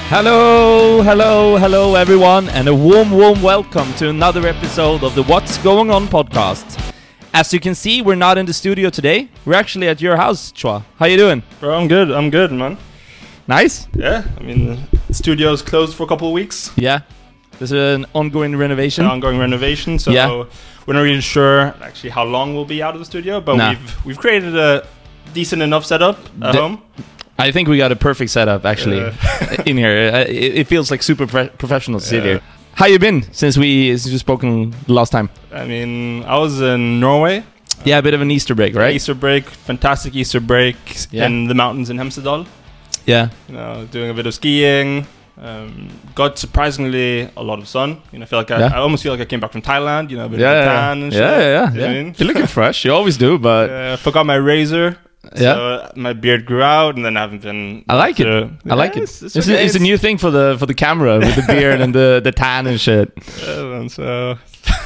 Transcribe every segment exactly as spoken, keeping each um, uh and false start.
Hello, hello, hello everyone, and a warm, warm welcome to another episode of the What's Going On podcast. As you can see, we're not in the studio today. We're actually at your house, Chua. How you doing? Bro, I'm good. I'm good, man. Nice? Yeah, I mean, the studio's closed for a couple of weeks. Yeah. There's an ongoing renovation. An ongoing renovation, so yeah. we're not really sure actually how long we'll be out of the studio, but nah. we've we've created a decent enough setup at the- home. I think we got a perfect setup, actually, uh. in here. Uh, it, it feels like super pre- professional to sit yeah. here. How you been since we since we spoken the last time? I mean, I was in Norway. Yeah, a bit of an Easter break, right? Easter break, fantastic Easter break yeah. in the mountains in Hemsedal. Yeah. You know, doing a bit of skiing. Um, got surprisingly a lot of sun. You know, I feel like I, yeah. I almost feel like I came back from Thailand. You know, a bit yeah, of a yeah, tan and shit. Yeah, yeah, yeah. You know yeah. what I mean? You're looking fresh. You always do, but uh, forgot my razor. Yeah, so my beard grew out, and then I haven't been. I like it. Uh, I like yeah, it. It's, it's, it's, okay. a, it's a new thing for the for the camera with the beard and the, the tan and shit. Yeah, and so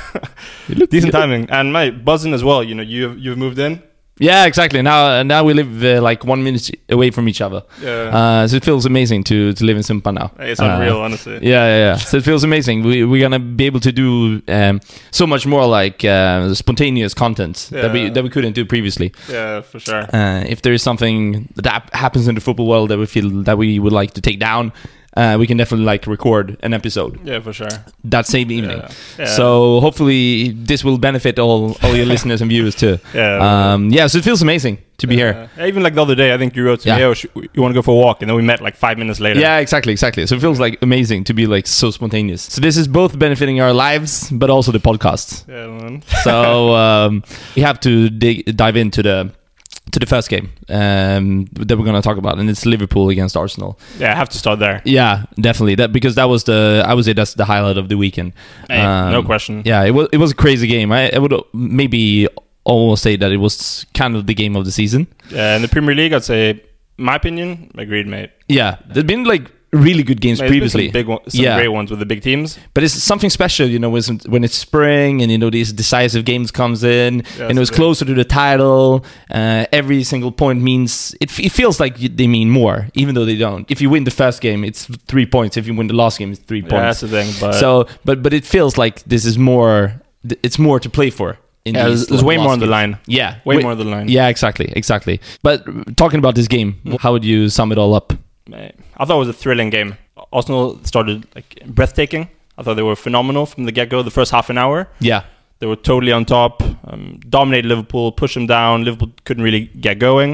you look decent timing, and my buzzing as well. You know, you you've moved in. Yeah, exactly. Now now we live uh, like one minute away from each other. Yeah. Uh, so it feels amazing to to live in Sumpa now. It's unreal, uh, honestly. Yeah, yeah, yeah. So it feels amazing. We we're gonna be able to do um, so much more like uh, spontaneous content yeah. that we that we couldn't do previously. Yeah, for sure. Uh, if there is something that happens in the football world that we feel that we would like to take down, uh, we can definitely like record an episode. Yeah, for sure. That same evening. Yeah. Yeah. So hopefully this will benefit all all your listeners and viewers too. Yeah. Um, yeah. So it feels amazing to be yeah. here. Yeah, even like the other day, I think you wrote to yeah. me, "Oh, sh- you want to go for a walk?" And then we met like five minutes later. Yeah, exactly, exactly. So it feels like amazing to be like so spontaneous. So this is both benefiting our lives, but also the podcast. Yeah, man. So um, we have to dig, dive into the to the first game um, that we're going to talk about, and it's Liverpool against Arsenal. Yeah, I have to start there. Yeah, definitely. That because that was the I would say that's the highlight of the weekend. Hey, um, no question. Yeah, it was it was a crazy game. I, I would maybe almost say that it was kind of the game of the season. Yeah, in the Premier League, I'd say, my opinion, agreed, mate. Yeah, there's been like really good games Mate, previously. some big one, some yeah. great ones with the big teams. But it's something special, you know, when it's, when it's spring and, you know, these decisive games comes in Yeah, and it was closer to the title. Uh, every single point means, it, it feels like they mean more, even though they don't. If you win the first game, it's three points. If you win the last game, it's three points. Yeah, that's the thing. But so, but, but it feels like this is more, it's more to play for. In yeah, there's, there's way more on the line. Yeah. Way Wait, more on the line. Yeah, exactly, exactly. But talking about this game, how would you sum it all up? Mate, I thought it was a thrilling game. Arsenal started like breathtaking. I thought they were phenomenal from the get-go. The first half an hour, yeah, they were totally on top. Um, dominated Liverpool, pushed them down. Liverpool couldn't really get going.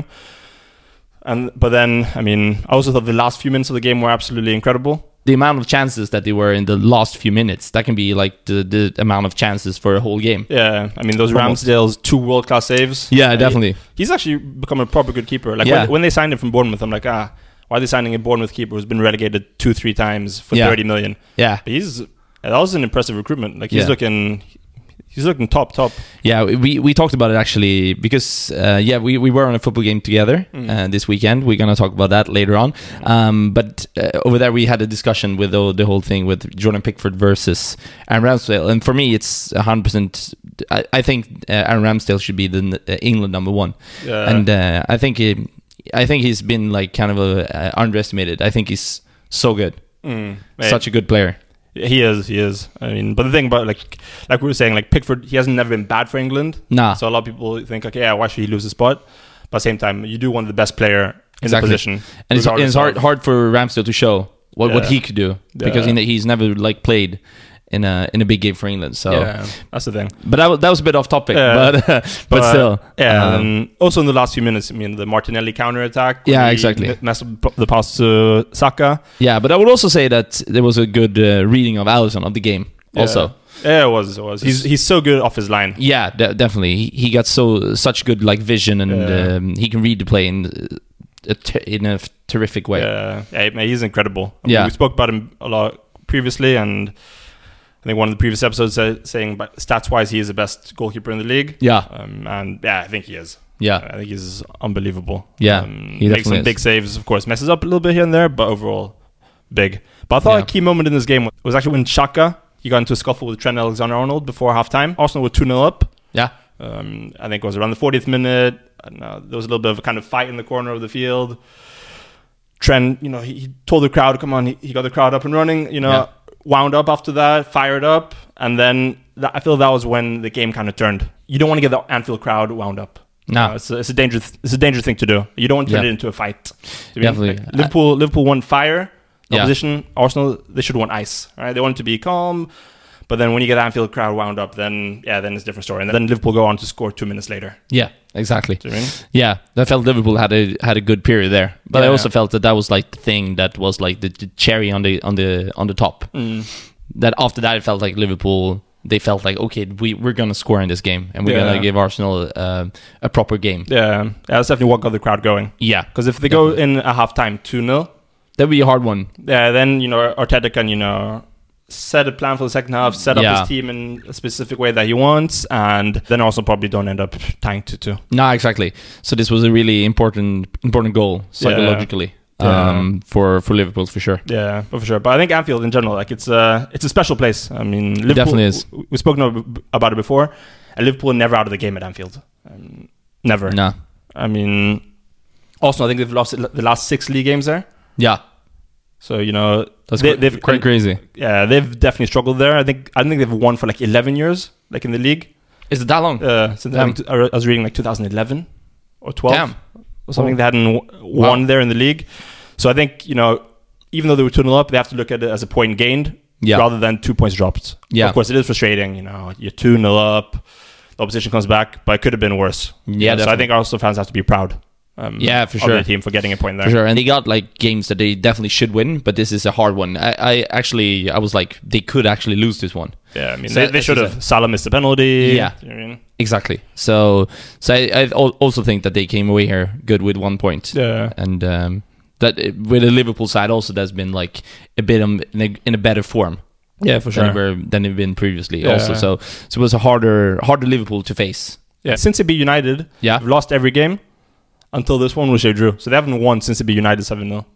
And but then, I mean, I also thought the last few minutes of the game were absolutely incredible. The amount of chances that they were in the last few minutes, that can be like the, the amount of chances for a whole game. Yeah, I mean, those Almost. Ramsdale's two world-class saves. Yeah, Uh, definitely. he- he's actually become a proper good keeper. Like Yeah. when, when they signed him from Bournemouth, I'm like, ah, why are they signing a Bournemouth keeper who's been relegated two, three times for Yeah. thirty million? Yeah. But he's that was an impressive recruitment. Like he's Yeah. looking, he's looking top, top. Yeah, we, we talked about it actually because, uh, yeah, we, we were on a football game together Mm. uh, this weekend. We're going to talk about that later on. Um, but uh, over there, we had a discussion with the, the whole thing with Jordan Pickford versus Aaron Ramsdale. And for me, it's one hundred percent. I, I think uh, Aaron Ramsdale should be the uh, England number one. Yeah. And uh, I think he, I think he's been like kind of a, uh, underestimated. I think he's so good. Mm, Such a good player. He is, he is. I mean, but the thing about like, like we were saying, like Pickford, he hasn't never been bad for England. Nah. So a lot of people think, okay, yeah, why should he lose his spot? But at the same time, you do want the best player in Exactly. the position, And it's, and it's hard of- hard for Ramsdale to show what, what Yeah. he could do because Yeah. he, he's never like played in a in a big game for England. So, Yeah, that's the thing. but that was, that was a bit off topic. Yeah. But, uh, but still, yeah. um, and also in the last few minutes, I mean, the Martinelli counter attack. Yeah, exactly. Messed up the pass to Saka. yeah. But I would also say that there was a good uh, reading of Alisson of the game. Also, Yeah, it was. It was. He's he's so good off his line. yeah, de- definitely. He, he got so such good like vision, and Yeah. um, he can read the play in a ter- in a f- terrific way. Yeah, yeah, man, he's incredible. I mean, Yeah. we spoke about him a lot previously, and I think one of the previous episodes said, saying, but stats-wise, he is the best goalkeeper in the league. Yeah, Um, and yeah, I think he is. yeah, I think he's unbelievable. Yeah, um, he makes definitely some big is. saves. Of course, messes up a little bit here and there, but overall, big. But I thought Yeah. a key moment in this game was actually when Xhaka, he got into a scuffle with Trent Alexander-Arnold before halftime. Arsenal were two nil up. yeah, Um, I think it was around the fortieth minute. And, uh, there was a little bit of a kind of fight in the corner of the field. Trent, you know, he, he told the crowd, come on, he, he got the crowd up and running, you know, yeah. wound up after that, fired up. And then that, I feel that was when the game kind of turned. You don't want to get the Anfield crowd wound up. No, uh, it's, a, it's a dangerous it's a dangerous thing to do. You don't want to turn yeah. it into a fight. Definitely. Like, Liverpool uh, Liverpool won fire. The yeah. opposition, Arsenal, they should want ice. Right? They want it to be calm. But then when you get the Anfield crowd wound up, then yeah, then it's a different story. And then Liverpool go on to score two minutes later. Yeah, exactly. Do you know what I mean? Yeah, I felt Liverpool had a had a good period there, but yeah, I also yeah. felt that that was like the thing that was like the, the cherry on the on the on the top. Mm. That after that, it felt like Liverpool. They felt like, okay, we we're gonna score in this game, and we're yeah. gonna give Arsenal uh, a proper game. Yeah, yeah, that's definitely what got the crowd going. Yeah, because if they definitely. go in at halftime two nil, that'd be a hard one. Yeah, then you know Arteta can you know set a plan for the second half, set up yeah. his team in a specific way that he wants, and then also probably don't end up tying two two. No, exactly. So this was a really important important goal psychologically. Yeah. Um, yeah. for for Liverpool for sure. Yeah, for sure. But I think Anfield in general, like it's a it's a special place. I mean, Liverpool, it definitely is. We've spoken about it before, and Liverpool never out of the game at Anfield. Um, never. No. I mean, Arsenal, I think they've lost the last six league games there. Yeah. So you know that's they, quite, they've quite crazy. Yeah, they've definitely struggled there. I think I think they've won for like eleven years, like in the league. Is it that long? Uh, since I, think, I was reading like two thousand eleven or twelve Damn. or something. Oh. They hadn't w- wow. won there in the league. So I think, you know, even though they were two nil up, they have to look at it as a point gained yeah. rather than two points dropped. Yeah. Of course, it is frustrating. You know, you're two nil up, the opposition comes back, but it could have been worse. Yeah, so I think Arsenal fans have to be proud. Um, yeah, for of sure. their team for getting a point there. For sure, and they got like games that they definitely should win, but this is a hard one. I, I actually, I was like, they could actually lose this one. Yeah, I mean, so they, they should have. Salah missed the penalty. Yeah, you know what I mean? Exactly. So, so I, I also think that they came away here good with one point. Yeah, and um, that with the Liverpool side also, that's been like a bit um, in, a, in a better form. Yeah, for sure. Than, than they've been previously. Yeah. Also, so so it was a harder harder Liverpool to face. Yeah, since they beat United, yeah, they've lost every game. Until this one, which they drew. So they haven't won since they beat United seven nil.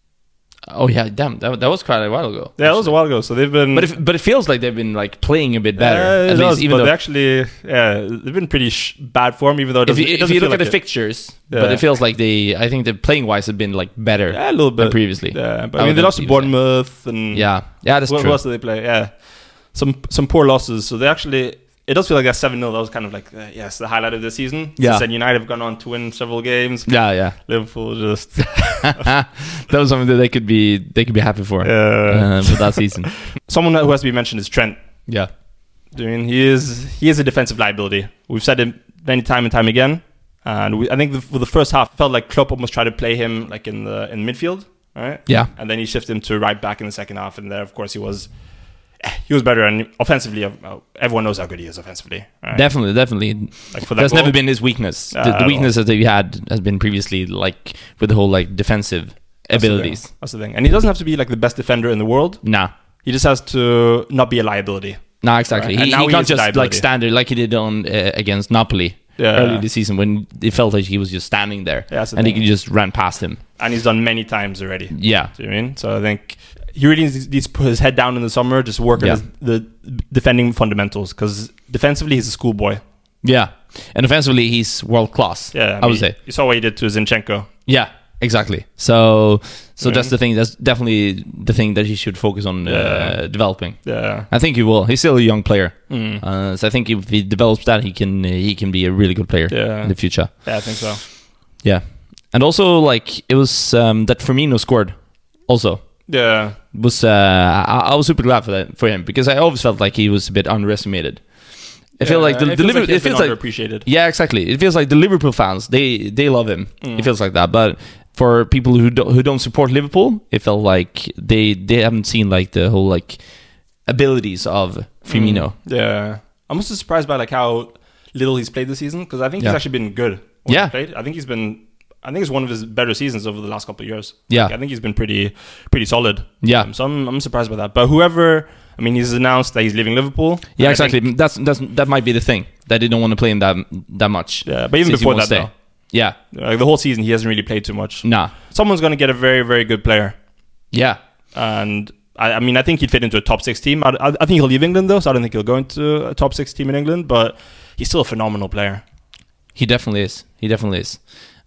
Oh, yeah, damn. That, that was quite a while ago. Yeah, that was a while ago. So they've been... But it, but it feels like they've been like playing a bit better. Uh, at does, least, even but though... they actually... Yeah, they've been pretty sh- bad form, even though it If doesn't, you, it if you look like at the it. fixtures, Yeah. but it feels like they... I think the playing-wise have been like better yeah, a little bit. than previously. Yeah, but I, I mean, they lost to Bournemouth and... Yeah, yeah, that's what, true. What else did they play? Yeah. Some some poor losses. So they actually... It does feel like that seven nil. That was kind of like, uh, yes, the highlight of the season. Yeah. Since then, United have gone on to win several games. Yeah, yeah. Liverpool just... that was something that they could be they could be happy for Yeah. uh, for that season. Someone who has to be mentioned is Trent. Yeah. I mean, he is he is a defensive liability. We've said it many time and time again. And we, I think the, for the first half, it felt like Klopp almost tried to play him like in the in midfield, right? Yeah. And then he shifted him to right back in the second half, and there, of course, he was he was better. And offensively, uh, everyone knows how good he is offensively. Right? Definitely, definitely. Like for that That's goal, never been his weakness. Uh, the the weakness that he had has been previously like with the whole like defensive that's abilities. The that's the thing. And he doesn't have to be like the best defender in the world. Nah. He just has to not be a liability. No, exactly. Right. He, And now he he can't is a just like liability. stand there like he did on uh, against Napoli Yeah. early this season when it felt like he was just standing there Yeah, that's the and he thing. could just ran past him. And he's done many times already. Yeah. Do you know what I mean? So I think he really needs needs to put his head down in the summer, just work Yeah. on his, the defending fundamentals. Because defensively, he's a schoolboy. Yeah. And offensively, he's world class. Yeah, I, mean, would say. You saw what he did to Zinchenko. Yeah, exactly. So, so Yeah. that's the thing. That's definitely the thing that he should focus on uh, Yeah. developing. Yeah. I think he will. He's still a young player, Mm. uh, so I think if he develops that, he can uh, he can be a really good player Yeah. in the future. Yeah, I think so. Yeah, and also like it was um, that Firmino scored. Also, Yeah. was uh, I, I was super glad for that for him because I always felt like he was a bit underestimated. I feel Yeah, like the, it the feels Liverpool. like he's It feels been like underappreciated. yeah, exactly. It feels like the Liverpool fans they they love him. Mm. It feels like that, but for people who do, who don't support Liverpool, it felt like they they haven't seen like the whole like abilities of Firmino. Mm. Yeah. I'm also surprised by like how little he's played this season because I think Yeah. he's actually been good. when Yeah. he's played. I think he's been. I think it's one of his better seasons over the last couple of years. Yeah. Like, I think he's been pretty pretty solid. Yeah. Um, so I'm I'm surprised by that. But whoever, I mean, he's announced that he's leaving Liverpool. Yeah, And I exactly. think- that's that's that might be the thing that they don't want to play him that that much. yeah, but even since he before won't that, stay. though, Yeah, like the whole season, he hasn't really played too much. nah, Someone's going to get a very very good player, yeah, and I, I mean, I think he'd fit into a top six team. I, I, I think he'll leave England though, so I don't think he'll go into a top six team in England. But he's still a phenomenal player. he definitely is. He definitely is.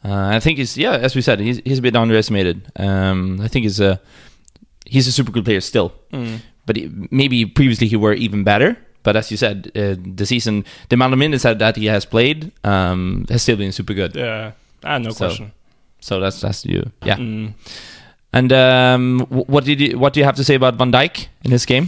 Uh, I think he's yeah, as we said, he's he's a bit underestimated. Um, I think he's a he's a super good player still, Mm. but he, maybe previously he were even better. But as you said, uh, the season, the amount of minutes that, that he has played um, has still been super good. Yeah, ah, no So- question. So that's that's you, yeah. Mm. And um, wh- what did you, what do you have to say about Van Dijk in his game?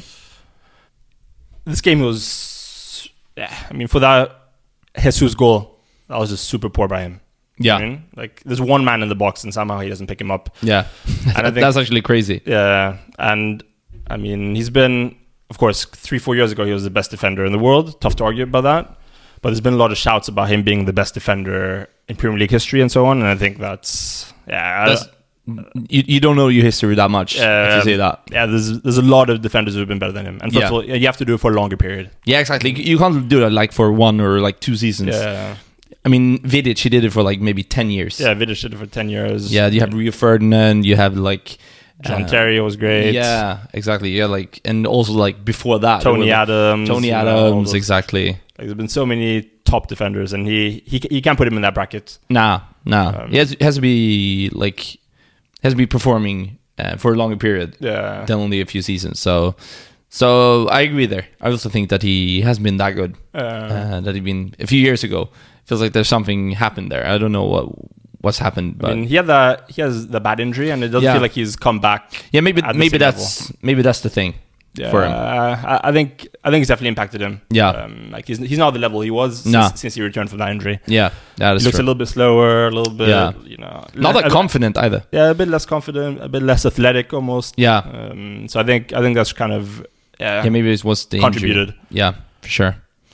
This game was, yeah. I mean, for that Jesus goal, that was just super poor by him. You know what I mean? Like there's one man in the box and somehow he doesn't pick him up. yeah. And I think That's actually crazy. Yeah, and I mean, he's been, of course, three, four years ago, he was the best defender in the world. Tough to argue about that. But there's been a lot of shouts about him being the best defender in Premier League history and so on. And I think that's, yeah. That's, you, you don't know your history that much if you Um, say that. Yeah, there's there's a lot of defenders who have been better than him. And first Yeah. of all, you have to do it for a longer period. Yeah, exactly. You can't do that like for one or like two seasons. Yeah, I mean, Vidic, he did it for like maybe ten years. yeah. Vidic did it for ten years. Yeah, you have Rio Ferdinand, you have like... John uh, Terry was great. Yeah, exactly. Yeah, like, and also like before that, there Tony were, like, Adams. Tony you know, all Adams, those- exactly. Like, there's been so many top defenders, and he he you can't put him in that bracket. Nah, nah. Um, he has, has to be like, has to be performing uh, for a longer period Yeah. than only a few seasons. So, so I agree there. I also think that he hasn't been that good. Uh, Uh, that he been a few years ago. Feels like there's something happened there. I don't know what what's happened, but I mean, he had the he has the bad injury, and it doesn't Yeah. feel like he's come back. yeah, maybe at the maybe same that's maybe that's the thing Yeah, for him. I, I think I think it's definitely impacted him. Yeah. um, like he's he's not the level he was No. since, since he returned from that injury. Yeah, that He is looks true. a little bit slower, a little bit, Yeah. you know, Not le- that a- confident either. Yeah, a bit less confident, a bit less athletic, almost. Yeah, Um, so I think I think that's kind of yeah, yeah. Maybe it was the contributed. injury. Yeah, for sure.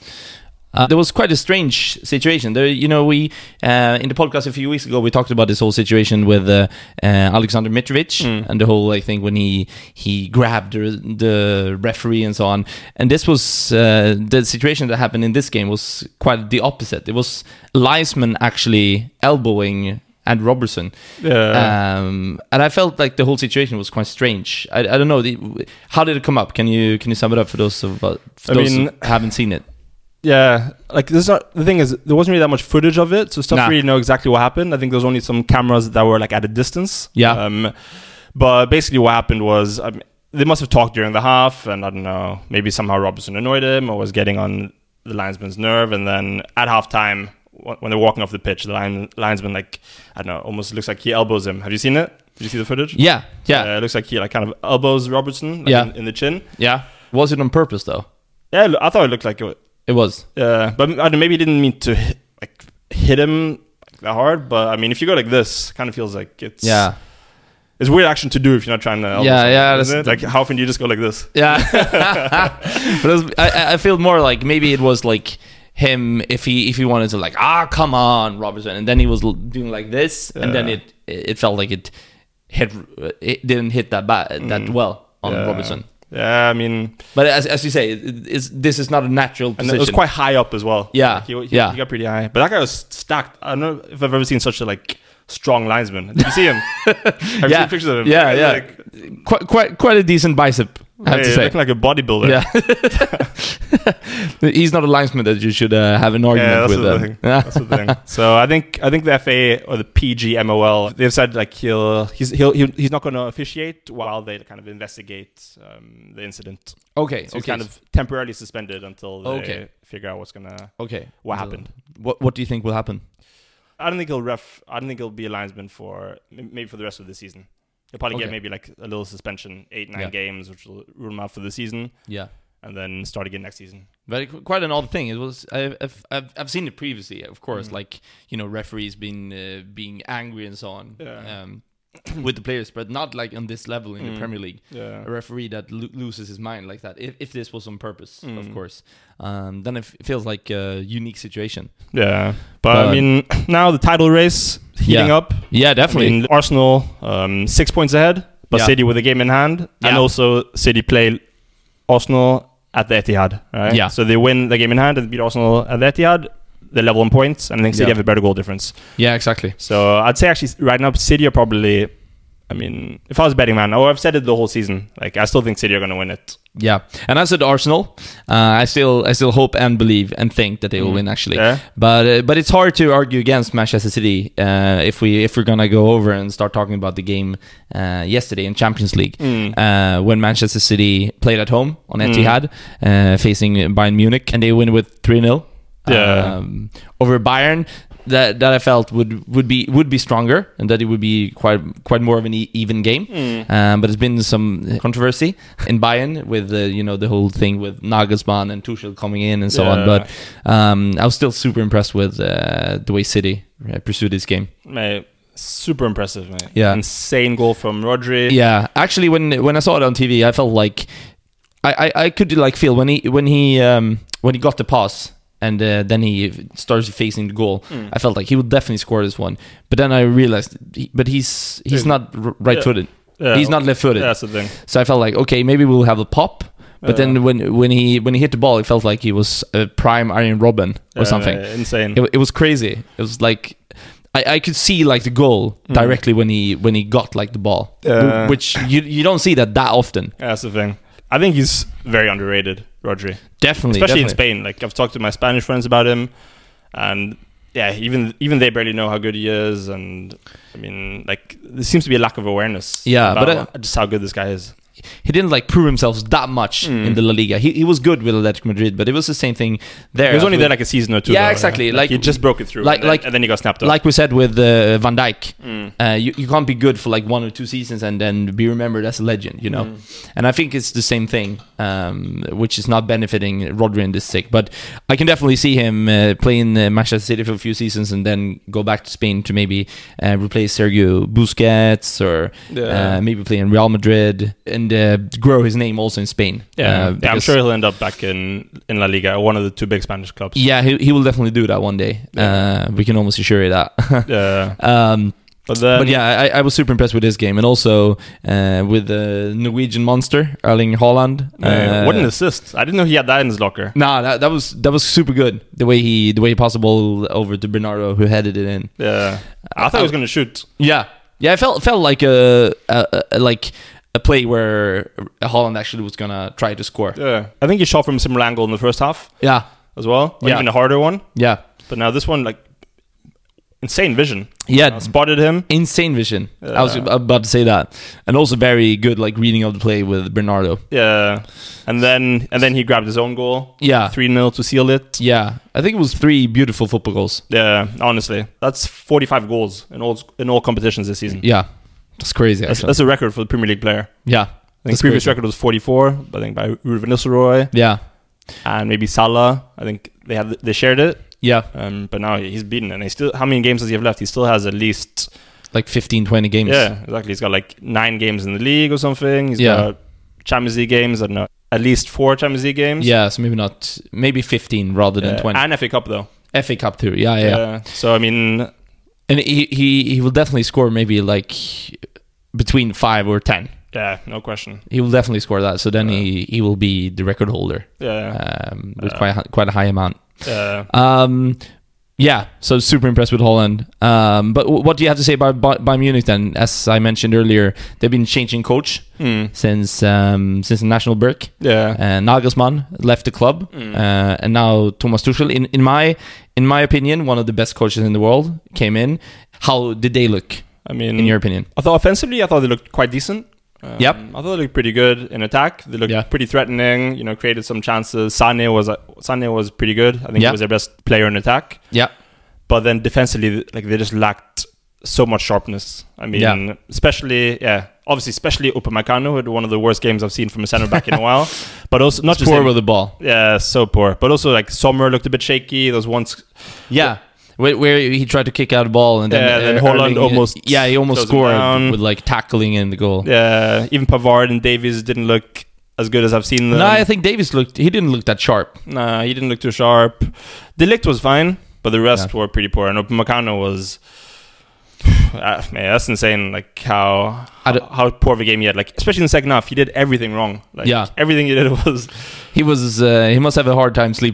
Uh, there was quite a strange situation. There, you know, we uh, in the podcast a few weeks ago we talked about this whole situation with uh, uh, Alexander Mitrovic Mm. and the whole like thing when he he grabbed the, the referee and so on. And this was uh, the situation that happened in this game was quite the opposite. It was Leisman actually elbowing and Robertson. Yeah. Um, and I felt like the whole situation was quite strange. I, I don't know. The, how did it come up? Can you can you sum it up for those of uh, for I those mean- who haven't seen it? Yeah, like this. Is not, the thing is, there wasn't really that much footage of it, so stuff Nah. really know exactly what happened. I think there's only some cameras that were like at a distance. Yeah. Um, but basically, what happened was I mean, they must have talked during the half, and I don't know, maybe somehow Robertson annoyed him or was getting on the linesman's nerve, and then at halftime, wh- when they're walking off the pitch, the line, linesman like I don't know, almost looks like he elbows him. Have you seen it? Did you see the footage? Yeah, yeah, Uh, it looks like he like kind of elbows Robertson like, Yeah. in, in the chin. yeah. Was it on purpose though? Yeah, I thought it looked like it. It was. Uh, but I don't know, maybe he didn't mean to hit, like hit him that hard. But I mean, if you go like this, it kind of feels like it's Yeah, it's a weird action to do if you're not trying to. elbow Yeah, someone, yeah, isn't it? that's- Like how often do you just go like this? yeah. But it was, I, I feel more like maybe it was like him if he if he wanted to like ah come on Robertson, and then he was l- doing like this, and then Yeah. it it felt like it hit it didn't hit that bad that Mm. well on Yeah. Robertson. Yeah, I mean, But as as you say, it, it's, this is not a natural and position. it was quite high up as well. Yeah, Like, he, he, yeah. he got pretty high. But that guy was stacked. I don't know if I've ever seen such a like strong linesman. Did you see him? Have you Yeah. seen pictures of him? Yeah, yeah. Like, quite quite quite a decent bicep, I have yeah, to say. looking like a bodybuilder. Yeah, he's not a linesman that you should uh, have an argument Yeah, that's with. the um, thing. yeah. That's the thing. So I think I think the F A or the P G M O L they've said like he'll he's he'll, he'll he's not going to officiate while they kind of investigate um, the incident. Okay, So he's okay, kind of temporarily suspended until they Okay. figure out what's gonna okay. what So, happened. What What do you think will happen? I don't think he'll ref. I don't think he'll be a linesman for m- maybe for the rest of the season. He'll probably Okay. get maybe like a little suspension, eight nine Yeah. games, which will rule him out for the season, Yeah, and then start again next season. but qu- quite an odd thing. It was I've I've, I've, I've seen it previously, of course, Mm. like you know referees being uh, being angry and so on Yeah. um, with the players, but not like on this level in the Mm. Premier League. Yeah. A referee that lo- loses his mind like that. If, if this was on purpose, of Mm. course, um, then it f- feels like a unique situation. Yeah, but But- I mean, now the title race heating Yeah. up. Yeah, definitely. I mean, Arsenal um, six points ahead, but Yeah. City with a game in hand, and Yeah. also City play Arsenal at the Etihad. Right? Yeah. So they win the game in hand and beat Arsenal at the Etihad. They level in points, and I think City Yeah. have a better goal difference. yeah, exactly. So I'd say actually right now City are probably I mean, if I was a betting man, oh, I've said it the whole season. Like, I still think City are going to win it. Yeah, and I said Arsenal. Uh, I still, I still hope and believe and think that they will mm. win. Actually, yeah. but uh, but it's hard to argue against Manchester City uh, if we if we're gonna go over and start talking about the game uh, yesterday in Champions League mm. uh, when Manchester City played at home on Etihad mm. uh, facing Bayern Munich, and they win with three nil yeah. um, over Bayern. That that I felt would, would be would be stronger, and that it would be quite quite more of an e- even game. Mm. Um, but there's been some controversy in Bayern with the you know the whole thing with Nagelsmann and Tuchel coming in and so yeah. on. But um, I was still super impressed with uh, the way City uh, pursued this game. Mate, super impressive, mate. Yeah, insane goal from Rodri. Yeah, actually, when when I saw it on T V, I felt like I, I, I could like feel when he when he um, when he got the pass. And uh, then he starts facing the goal. Mm. I felt like he would definitely score this one. But then I realized, he, but he's he's not r- right-footed. Yeah. Yeah. He's not left-footed. Yeah, that's the thing. So I felt like, okay, maybe we'll have a pop. But yeah. then when when he when he hit the ball, it felt like he was a prime Arjen Robben or yeah, something. Insane. It, it was crazy. It was like I, I could see like the goal mm. directly when he when he got like the ball, uh, which you you don't see that that often. Yeah, that's the thing. I think he's very underrated, Rodri. Definitely, especially definitely. in Spain. Like I've talked to my Spanish friends about him, and yeah, even even they barely know how good he is. And I mean, like there seems to be a lack of awareness. Yeah, about but uh, just how good this guy is. He didn't like prove himself that much mm. in the La Liga. He he was good with Atletico Madrid, but it was the same thing there. He was only there like a season or two. Yeah, though, exactly. Right? Like, like he just broke it through, like, and, then, like, and then he got snapped up. Like we said with uh, Van Dijk, mm. uh, you you can't be good for like one or two seasons and then be remembered as a legend, you know. Mm. And I think it's the same thing, um, which is not benefiting Rodri in this sick. But I can definitely see him uh, playing uh, Manchester City for a few seasons and then go back to Spain to maybe uh, replace Sergio Busquets or yeah. uh, maybe play in Real Madrid and uh, grow his name also in Spain. Yeah, uh, yeah, I'm sure he'll end up back in, in La Liga, one of the two big Spanish clubs. Yeah, he he will definitely do that one day. Yeah. Uh, we can almost assure you that. yeah. Um, but, then, but yeah, I, I was super impressed with this game, and also uh, with the Norwegian monster Erling Haaland. Uh, what an assist! I didn't know he had that in his locker. Nah, that, that was that was super good. The way he the way he passed the ball over to Bernardo, who headed it in. Yeah, I thought I, he was going to shoot. Yeah, yeah, it felt felt like a, a, a like. a play where Haaland actually was gonna try to score. Yeah, I think he shot from a similar angle in the first half. Yeah, as well. Or yeah. even a harder one. Yeah, but now this one, like, insane vision. Yeah, uh, spotted him. Insane vision. Yeah. I was about to say that, and also very good like reading of the play with Bernardo. Yeah, and then and then he grabbed his own goal. Yeah, three nil to seal it. Yeah, I think it was three beautiful football goals. Yeah, honestly, that's forty-five goals in all in all competitions this season. Yeah. That's crazy. That's, that's a record for the Premier League player. Yeah, I think the previous crazy. record was forty-four. I think by Ruud van Nistelrooy. Yeah, and maybe Salah. I think they had they shared it. Yeah, um, but now he's beaten, and he still. How many games does he have left? He still has at least like fifteen, twenty games. Yeah, exactly. He's got like nine games in the league or something. He's yeah. got Champions League games. I don't know, at least four Champions League games. Yeah, so maybe not, maybe fifteen rather than yeah. twenty. And F A Cup though. F A Cup too. Yeah, yeah. yeah. So I mean, and he he he will definitely score maybe like between five or ten. Yeah, no question. He will definitely score that. So then yeah. he, he will be the record holder. Yeah, um, with yeah. quite a, quite a high amount. Yeah. Um, yeah. So super impressed with Haaland. Um, but w- what do you have to say about Bayern Munich then? As I mentioned earlier, they've been changing coach mm. since um, since the national break. Yeah. Uh, Nagelsmann left the club, mm. uh, and now Thomas Tuchel. In in my in my opinion, one of the best coaches in the world came in. How did they look? I mean, in your opinion, I thought offensively, I thought they looked quite decent. Um, yep, I thought they looked pretty good in attack. They looked yeah. pretty threatening. You know, created some chances. Sané was uh, Sané was pretty good. I think yep. he was their best player in attack. Yeah, but then defensively, like they just lacked so much sharpness. I mean, yeah. especially yeah, obviously, especially Upamecano, who had one of the worst games I've seen from a center back in a while. But also not it's just poor him. with the ball. Yeah, so poor. But also like Sommer looked a bit shaky. Those ones. Yeah. Where, where he tried to kick out a ball and then, yeah, then uh, Haaland almost yeah he almost scored with like tackling in the goal. Yeah, even Pavard and Davies didn't look as good as I've seen them. No, I think Davies looked he didn't look that sharp. Nah, he didn't look too sharp. De Ligt was fine, but the rest yeah. were pretty poor. And Upamecano was uh, man, that's insane. Like how how, how poor of a game he had. Like especially in the second half, he did everything wrong. Like yeah, everything he did was he was uh, he must have a hard time sleeping.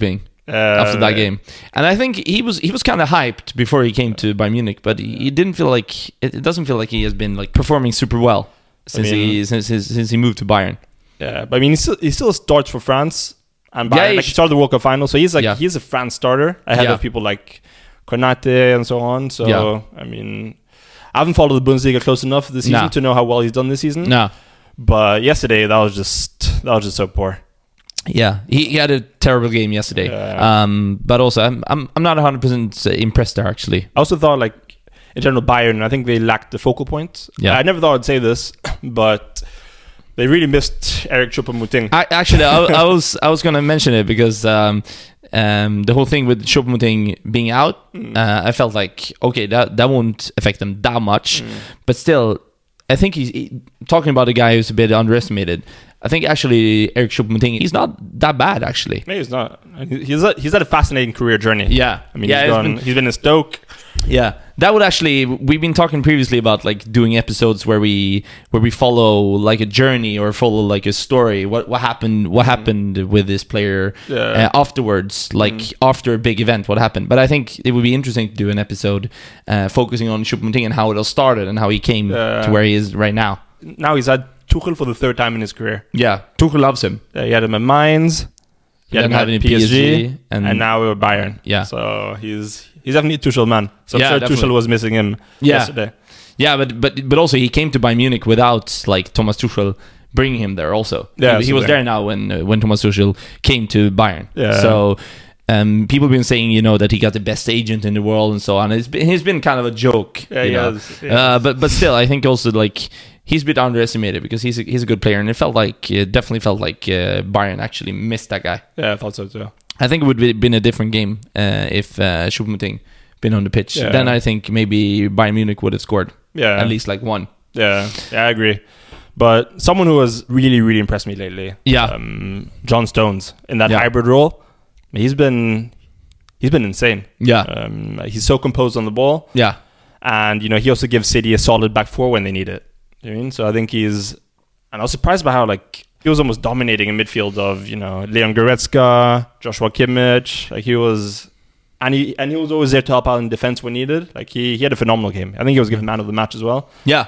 uh, after that game. And I think he was he was kind of hyped before he came to Bayern Munich, but he, he didn't feel like it, it doesn't feel like he has been like performing super well since I mean, he since his, since he moved to Bayern. Yeah, but I mean he still, he still starts for France and Bayern. Yeah, he, like he started the World Cup final, so he's like yeah. he's a France starter ahead yeah. of people like Konate and so on. So yeah. I mean, I haven't followed the Bundesliga close enough this season nah. to know how well he's done this season. No, but yesterday that was just that was just so poor. Yeah, he, he had a terrible game yesterday. Yeah. Um, but also, I'm I'm I'm not one hundred percent impressed there actually. I also thought like in general Bayern, I think they lacked the focal point. Yeah, I never thought I'd say this, but they really missed Eric Choupo-Moting. I, actually, I, I was I was gonna mention it because um, um, the whole thing with Choupo-Moting being out, mm. uh, I felt like okay, that that won't affect them that much, mm. but still, I think he's he, talking about a guy who's a bit underestimated. I think actually Eric Choupo-Moting, he's not that bad actually. No, he's not. He's a, he's had a fascinating career journey. Yeah, I mean, yeah, he's, gone, been, he's been in Stoke. Yeah, that would actually. We've been talking previously about like doing episodes where we where we follow like a journey or follow like a story. What what happened? What mm. happened with this player yeah. uh, afterwards? Like mm. after a big event, what happened? But I think it would be interesting to do an episode uh, focusing on Choupo-Moting and how it all started and how he came yeah. to where he is right now. Now he's had Tuchel for the third time in his career. Yeah, Tuchel loves him. Uh, he had him at Mainz, he had him at P S G, P S G and, and now we're Bayern. Yeah, so he's he's definitely a Tuchel man. So I'm yeah, sure definitely. Tuchel was missing him yeah. yesterday. Yeah, but but but also he came to Bayern Munich without like Thomas Tuchel bringing him there. Also, yeah, he, he was there now when uh, when Thomas Tuchel came to Bayern. Yeah. So. Um, people have been saying, you know, that he got the best agent in the world and so on. It's been, he's been kind of a joke, yeah, you he know. has, yeah. Uh, but but still, I think also like he's a bit underestimated because he's a, he's a good player, and it felt like it definitely felt like uh, Bayern actually missed that guy. Yeah, I thought so too. I think it would have been a different game uh, if uh, Choupo-Moting been on the pitch. Yeah. Then I think maybe Bayern Munich would have scored. Yeah, at least like one. Yeah, yeah, I agree. But someone who has really really impressed me lately, yeah, um, John Stones in that yeah. hybrid role. He's been. He's been insane. Yeah. Um, he's so composed on the ball. Yeah. And, you know, he also gives City a solid back four when they need it. You know what I mean? So I think he's... And I was surprised by how, like, he was almost dominating in midfield of, you know, Leon Goretzka, Joshua Kimmich. Like, he was... And he and he was always there to help out in defense when needed. Like, he, he had a phenomenal game. I think he was given man of the match as well. Yeah.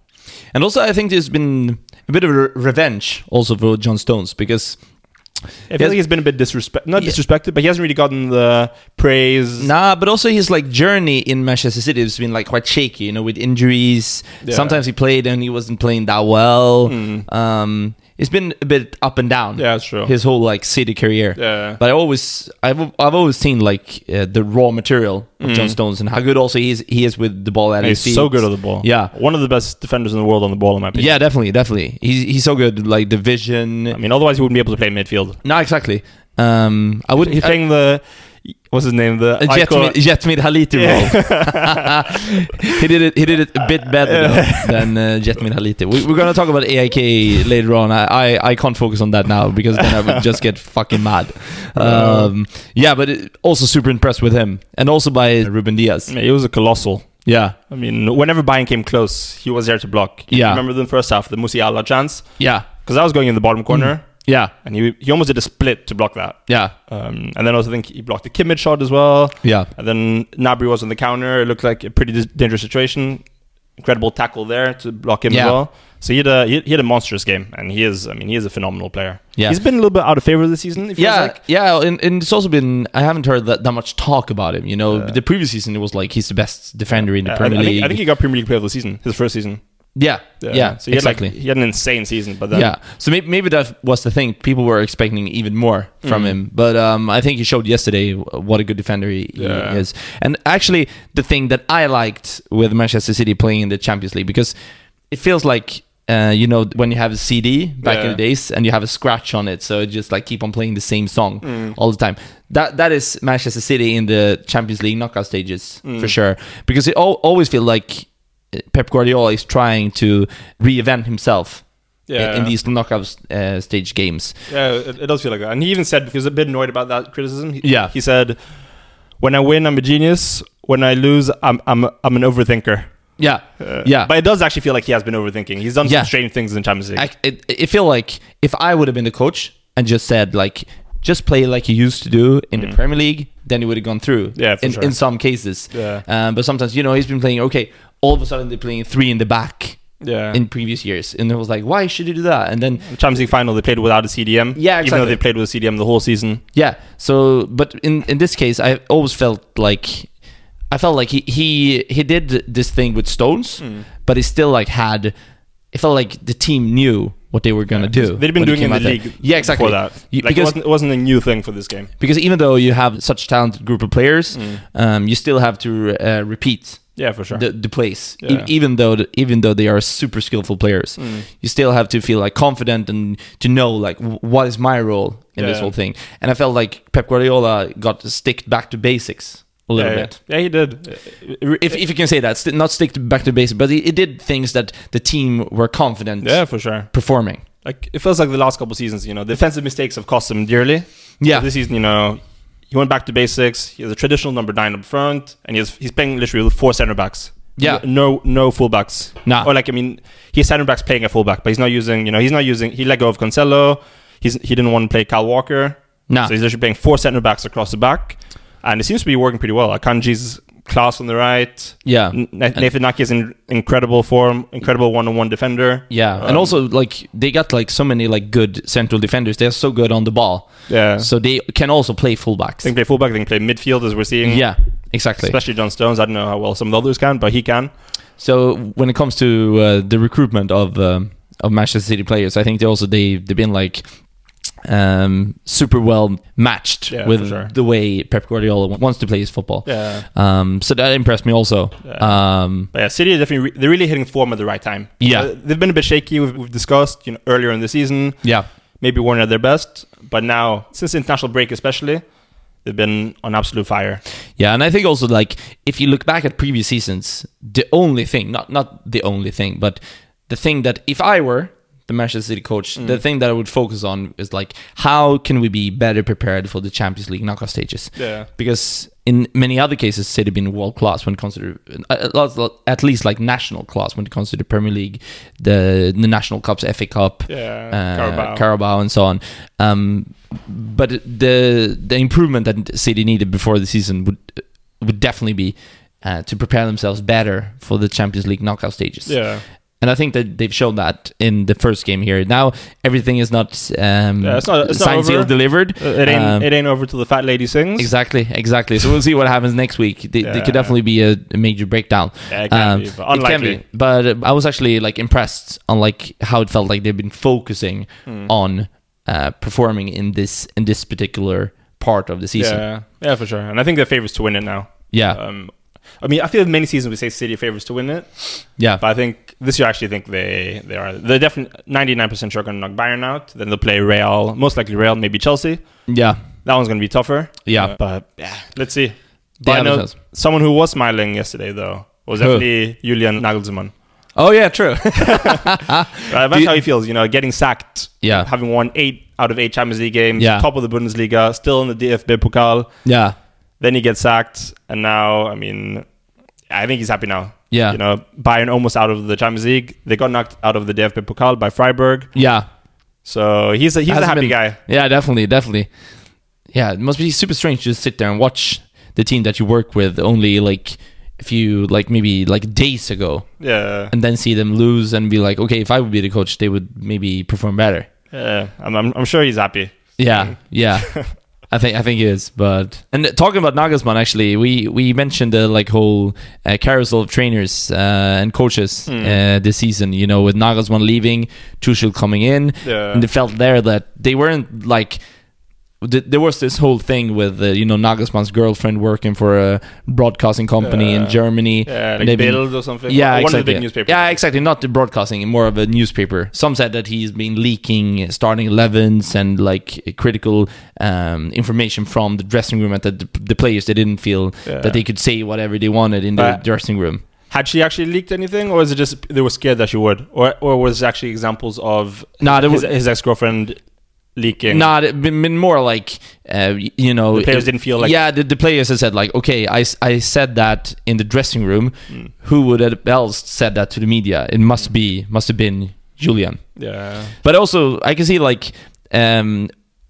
And also, I think there's been a bit of re- revenge also for John Stones because... I feel like he's been a bit disrespect, not yeah. disrespected, but he hasn't really gotten the praise. Nah, but also his like journey in Manchester City has been like quite shaky, you know, with injuries. Yeah. Sometimes he played and he wasn't playing that well. Mm. Um, it's been a bit up and down. Yeah, that's true. His whole like City career. Yeah. But I always, I've I've always seen like uh, the raw material of mm. John Stones and how good also he is he is with the ball at his feet. He's so good at the ball. Yeah, one of the best defenders in the world on the ball, in my opinion. Yeah, definitely, definitely. He's he's so good. Like the vision. I mean, otherwise he wouldn't be able to play midfield. No, exactly. Um, I wouldn't. He's playing the. What's his name? The Jetmir Jetmir Haliti role. he did it. He did it a bit better yeah. though, than uh, Jetmir Haliti. We, we're gonna talk about A I K later on. I, I I can't focus on that now because then I would just get fucking mad. Um, yeah, but it, also super impressed with him and also by Ruben Diaz. Yeah, he was a colossal. Yeah, I mean, whenever Bayern came close, he was there to block. You yeah, remember the first half, the Musiala chance? Yeah, because I was going in the bottom corner. Mm. Yeah, and he he almost did a split to block that. Yeah, um, and then I also think he blocked the Kimmich shot as well. Yeah, and then Gnabry was on the counter. It looked like a pretty dangerous situation. Incredible tackle there to block him yeah. as well. So he had a he had a monstrous game, and he is I mean he is a phenomenal player. Yeah, he's been a little bit out of favor this season. It feels yeah, like. yeah, and, and it's also been I haven't heard that, that much talk about him. You know, yeah. the previous season it was like he's the best defender in the yeah, Premier I, I League. Think, I think he got Premier League Player of the Season his first season. Yeah, yeah, yeah, so he exactly. Had like, he had an insane season, but then yeah. So maybe, maybe that was the thing. People were expecting even more from mm. him, but um, I think he showed yesterday what a good defender he, yeah. he is. And actually, the thing that I liked with Manchester City playing in the Champions League because it feels like uh, you know when you have a C D back yeah. in the days and you have a scratch on it, so it just like keep on playing the same song mm. all the time. That that is Manchester City in the Champions League knockout stages mm. for sure, because it all, always feel like Pep Guardiola is trying to reinvent himself yeah. in, in these knockout uh, stage games. Yeah, it, it does feel like that. And he even said, because he was a bit annoyed about that criticism, he, yeah. he said, when I win, I'm a genius. When I lose, I'm I'm I'm an overthinker. Yeah, uh, yeah. But it does actually feel like he has been overthinking. He's done yeah. some strange things in Champions League. I, it, it feel like if I would have been the coach and just said, like, just play like he used to do in Mm. the Premier League, then he would have gone through. Yeah, for in, sure. in some cases. Yeah. Um, but sometimes, you know, he's been playing, okay, all of a sudden they're playing three in the back Yeah. in previous years. And it was like, why should he do that? And then, The Champions League final, they played without a C D M. Yeah, Even exactly. though they played with a C D M the whole season. yeah. So, but in, in this case, I always felt like, I felt like he, he, he did this thing with Stones, Mm. but he still like had, it felt like the team knew what they were going to do. They'd been when doing it came in the out league there. Yeah, exactly. before that. You- Like, it, because wasn't, it wasn't a new thing for this game. because even though you have such talented group of players, Mm. um, you still have to uh, repeat Yeah, for sure. the, the plays. E- Yeah. even though the, even though they are super skillful players, Mm. you still have to feel like confident and to know like w- what is my role in this Yeah. whole thing. And I felt like Pep Guardiola got to stick back to basics a little yeah, bit. Yeah, yeah he did. If, if you can say that, st- not stick to back to basics, but he, he did things that the team were confident Yeah, for sure. performing. Like, it feels like the last couple of seasons, you know, defensive mistakes have cost him dearly. Yeah. So this season, you know, he went back to basics. He has a traditional number nine up front, and he has, he's playing literally with four center backs. Yeah. No, no fullbacks. Nah. Or like, I mean, he has center backs playing at fullback, but he's not using, you know, he's not using, he let go of Cancelo. He's, he didn't want to play Kyle Walker. Nah. So he's literally playing four center backs across the back. And it seems to be working pretty well. Akanji's class on the right. Yeah. N- Nathan Naki is in incredible form, incredible one-on-one defender. Yeah, Um, and also like they got like so many like good central defenders. They're so good on the ball, Yeah. so they can also play fullbacks. They can play fullback, they can play midfield, as we're seeing. Yeah, exactly. Especially John Stones. I don't know how well some of the others can, but he can. So when it comes to uh, the recruitment of um, of Manchester City players, I think they also they they've been like um, super well matched Yeah, for with sure. the way Pep Guardiola wants to play his football. Yeah. Um, so that impressed me also. Yeah. Um, But yeah, City are definitely re- they're really hitting form at the right time. Yeah. Uh, they've been a bit shaky. We've, we've discussed, you know, earlier in the season. yeah, Maybe weren't at their best, but now since the international break, especially, they've been on absolute fire. yeah, and I think also like if you look back at previous seasons, the only thing, not not the only thing, but the thing that if I were the Manchester City coach, the thing that I would focus on is like how can we be better prepared for the Champions League knockout stages? Yeah. Because in many other cases, City have been world class when it comes to at least- at least like national class when it comes to the Premier League, the the national cups, F A Cup, Yeah. uh, Carabao. Carabao, and so on. Um, but the the improvement that City needed before the season would would definitely be uh, to prepare themselves better for the Champions League knockout stages. Yeah. And I think that they've shown that in the first game here. Now everything is not um, Yeah, it's not- it's not signed, over. sealed, delivered. Uh, It ain't, Um, it ain't over till the fat lady sings. Exactly, exactly. So we'll see what happens next week. They, they could Yeah. definitely be a, a major breakdown. Yeah, it can Um, be, but it can unlikely. be. But uh, I was actually like impressed on like how it felt like they've been focusing Hmm. on uh, performing in this in this particular part of the season. Yeah, yeah, for sure. And I think they're favorites to win it now. Yeah, Um, I mean, I feel many seasons we say City are favorites to win it, yeah, but I think this year I actually think they they are. They're definitely ninety-nine percent sure going to knock Bayern out. Then they'll play Real, most likely Real, maybe Chelsea. yeah, That one's going to be tougher. Yeah. Uh, but yeah, let's see. They But I have a know chance. someone who was smiling yesterday though was Who? definitely Julian Nagelsmann. Oh yeah, true. Uh, that's you- how he feels, you know, getting sacked. Yeah. Having won eight out of eight Champions League games, Yeah. top of the Bundesliga, still in the D F B Pokal. yeah, Then he gets sacked, and now, I mean, I think he's happy now. Yeah. You know, Bayern almost out of the Champions League. They got knocked out of the D F B Pokal by Freiburg. yeah. So he's a, he's a Hasn't happy been- guy. Yeah, definitely, definitely. Yeah, it must be super strange to sit there and watch the team that you work with only like a few, like maybe like days ago, Yeah. and then see them lose and be like, okay, if I would be the coach, they would maybe perform better. Yeah. I'm, I'm, I'm sure he's happy. Yeah, yeah. I think I think he is, but and talking about Nagelsmann, actually, we we mentioned the like whole uh, carousel of trainers uh, and coaches uh, this season. You know, with Nagelsmann leaving, Tuchel coming in, Yeah. and they felt there that they weren't like. th- There was this whole thing with uh, you know Nagelsmann's girlfriend working for a broadcasting company Yeah. in Germany. Yeah, and like they've been- Bild or something. Yeah, One exactly. of the big newspapers. Yeah, exactly. Not the broadcasting, more of a newspaper. Some said that he's been leaking starting elevens and like critical um, information from the dressing room, and that the, the players they didn't feel Yeah. that they could say whatever they wanted in the But- dressing room. Had she actually leaked anything, or is it just they were scared that she would, or or was it actually examples of Nah, there his, was- his ex girlfriend leaking? Nah, it been, been more like uh, y- you know The players it- didn't feel like- yeah the, the players had said like okay I, s- I said that in the dressing room. Hmm. Who would have else said that to the media? It must be must have been Julian. Yeah. But also, I can see like um,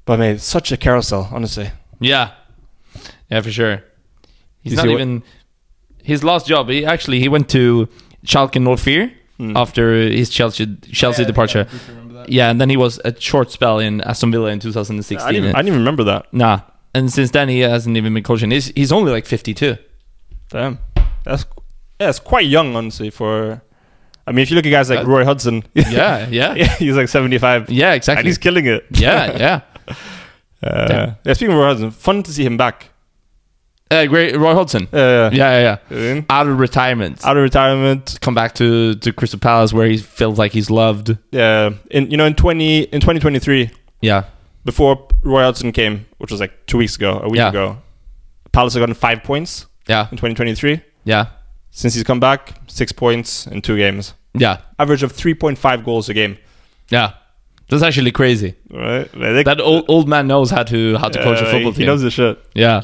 But mate, such a carousel, honestly. Yeah, yeah, for sure. He's You not see what- even his last job. He actually he went to Schalke null four Hmm. after his Chelsea Chelsea departure. Yeah, and then he was a short spell in Aston Villa in two thousand I sixteen. didn't, I didn't even remember that. Nah, and since then he hasn't even been coaching. He's he's only like fifty-two. Damn, that's yeah, it's quite young, honestly. For I mean, if you look at guys like Uh, Roy Hodgson, Yeah, yeah, yeah, he's like seventy-five, yeah, and exactly. he's killing it. Yeah, yeah. Uh, Damn. yeah. Speaking of Roy Hodgson, fun to see him back. Uh, great, Roy Hodgson. Uh, Yeah, yeah, yeah. yeah. Out of retirement, Out of retirement. come back to, to Crystal Palace where he feels like he's loved. Yeah, in you know in twenty in twenty twenty-three, Yeah, before Roy Hodgson came, which was like two weeks ago, a week Yeah. ago, Palace have gotten five points yeah, in twenty twenty-three. yeah, Since he's come back, six points in two games, yeah, average of three point five goals a game. yeah. That's actually crazy. Right? I think- That old old man knows how to how to coach a uh, football he, team. He knows the shit. Yeah.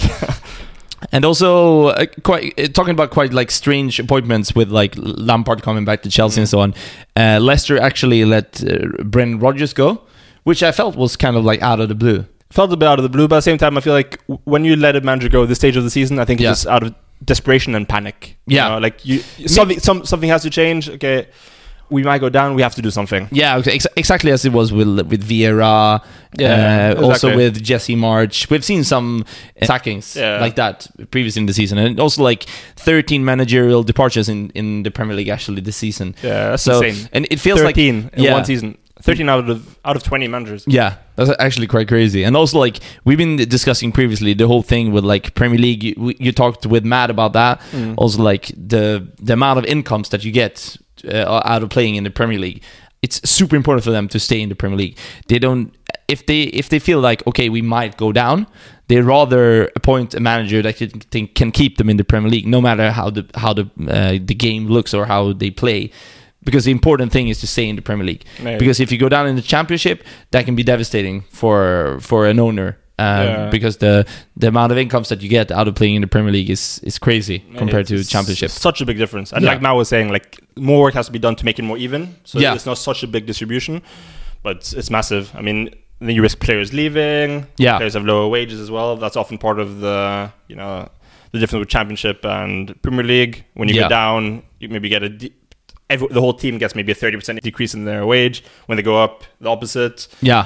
And also, uh, quite uh, talking about quite like strange appointments with like Lampard coming back to Chelsea Mm. and so on. Uh, Leicester actually let uh, Brendan Rodgers go, which I felt was kind of like out of the blue. Felt a bit out of the blue, but at the same time, I feel like w- when you let a manager go at this stage of the season, I think Yeah. it's just out of desperation and panic. You Yeah. know, like you something some something has to change. Okay, we might go down. We have to do something. Yeah, okay, ex- exactly as it was with with Vieira, Yeah, uh, also exactly. with Jesse March. We've seen some sackings Yeah. like that previously in the season, and also like thirteen managerial departures in, in the Premier League actually this season. Yeah, that's So insane. and it feels Thirteen like in yeah. one season. Thirteen out of out of twenty managers. Yeah, that's actually quite crazy. And also, like, we've been discussing previously the whole thing with, like, Premier League. You, you talked with Matt about that. Mm. Also, like, the the amount of incomes that you get uh, out of playing in the Premier League. It's super important for them to stay in the Premier League. They don't... If they if they feel like, okay, we might go down, they rather appoint a manager that can, think, can keep them in the Premier League, no matter how the, how the, uh, the game looks or how they play. Because the important thing is to stay in the Premier League. Maybe. Because if you go down in the Championship, that can be devastating for for an owner. Um, Yeah. Because the the amount of incomes that you get out of playing in the Premier League is is crazy compared to It's Championship. Such a big difference. And Yeah. like Matt was saying, like more work has to be done to make it more even. So Yeah. it's not such a big distribution, but it's, it's massive. I mean, then you risk players leaving. Yeah. Players have lower wages as well. That's often part of the you know the difference with Championship and Premier League. When you Yeah. go down, you maybe get a de- every, the whole team gets maybe a thirty percent decrease in their wage. When they go up, the opposite. Yeah,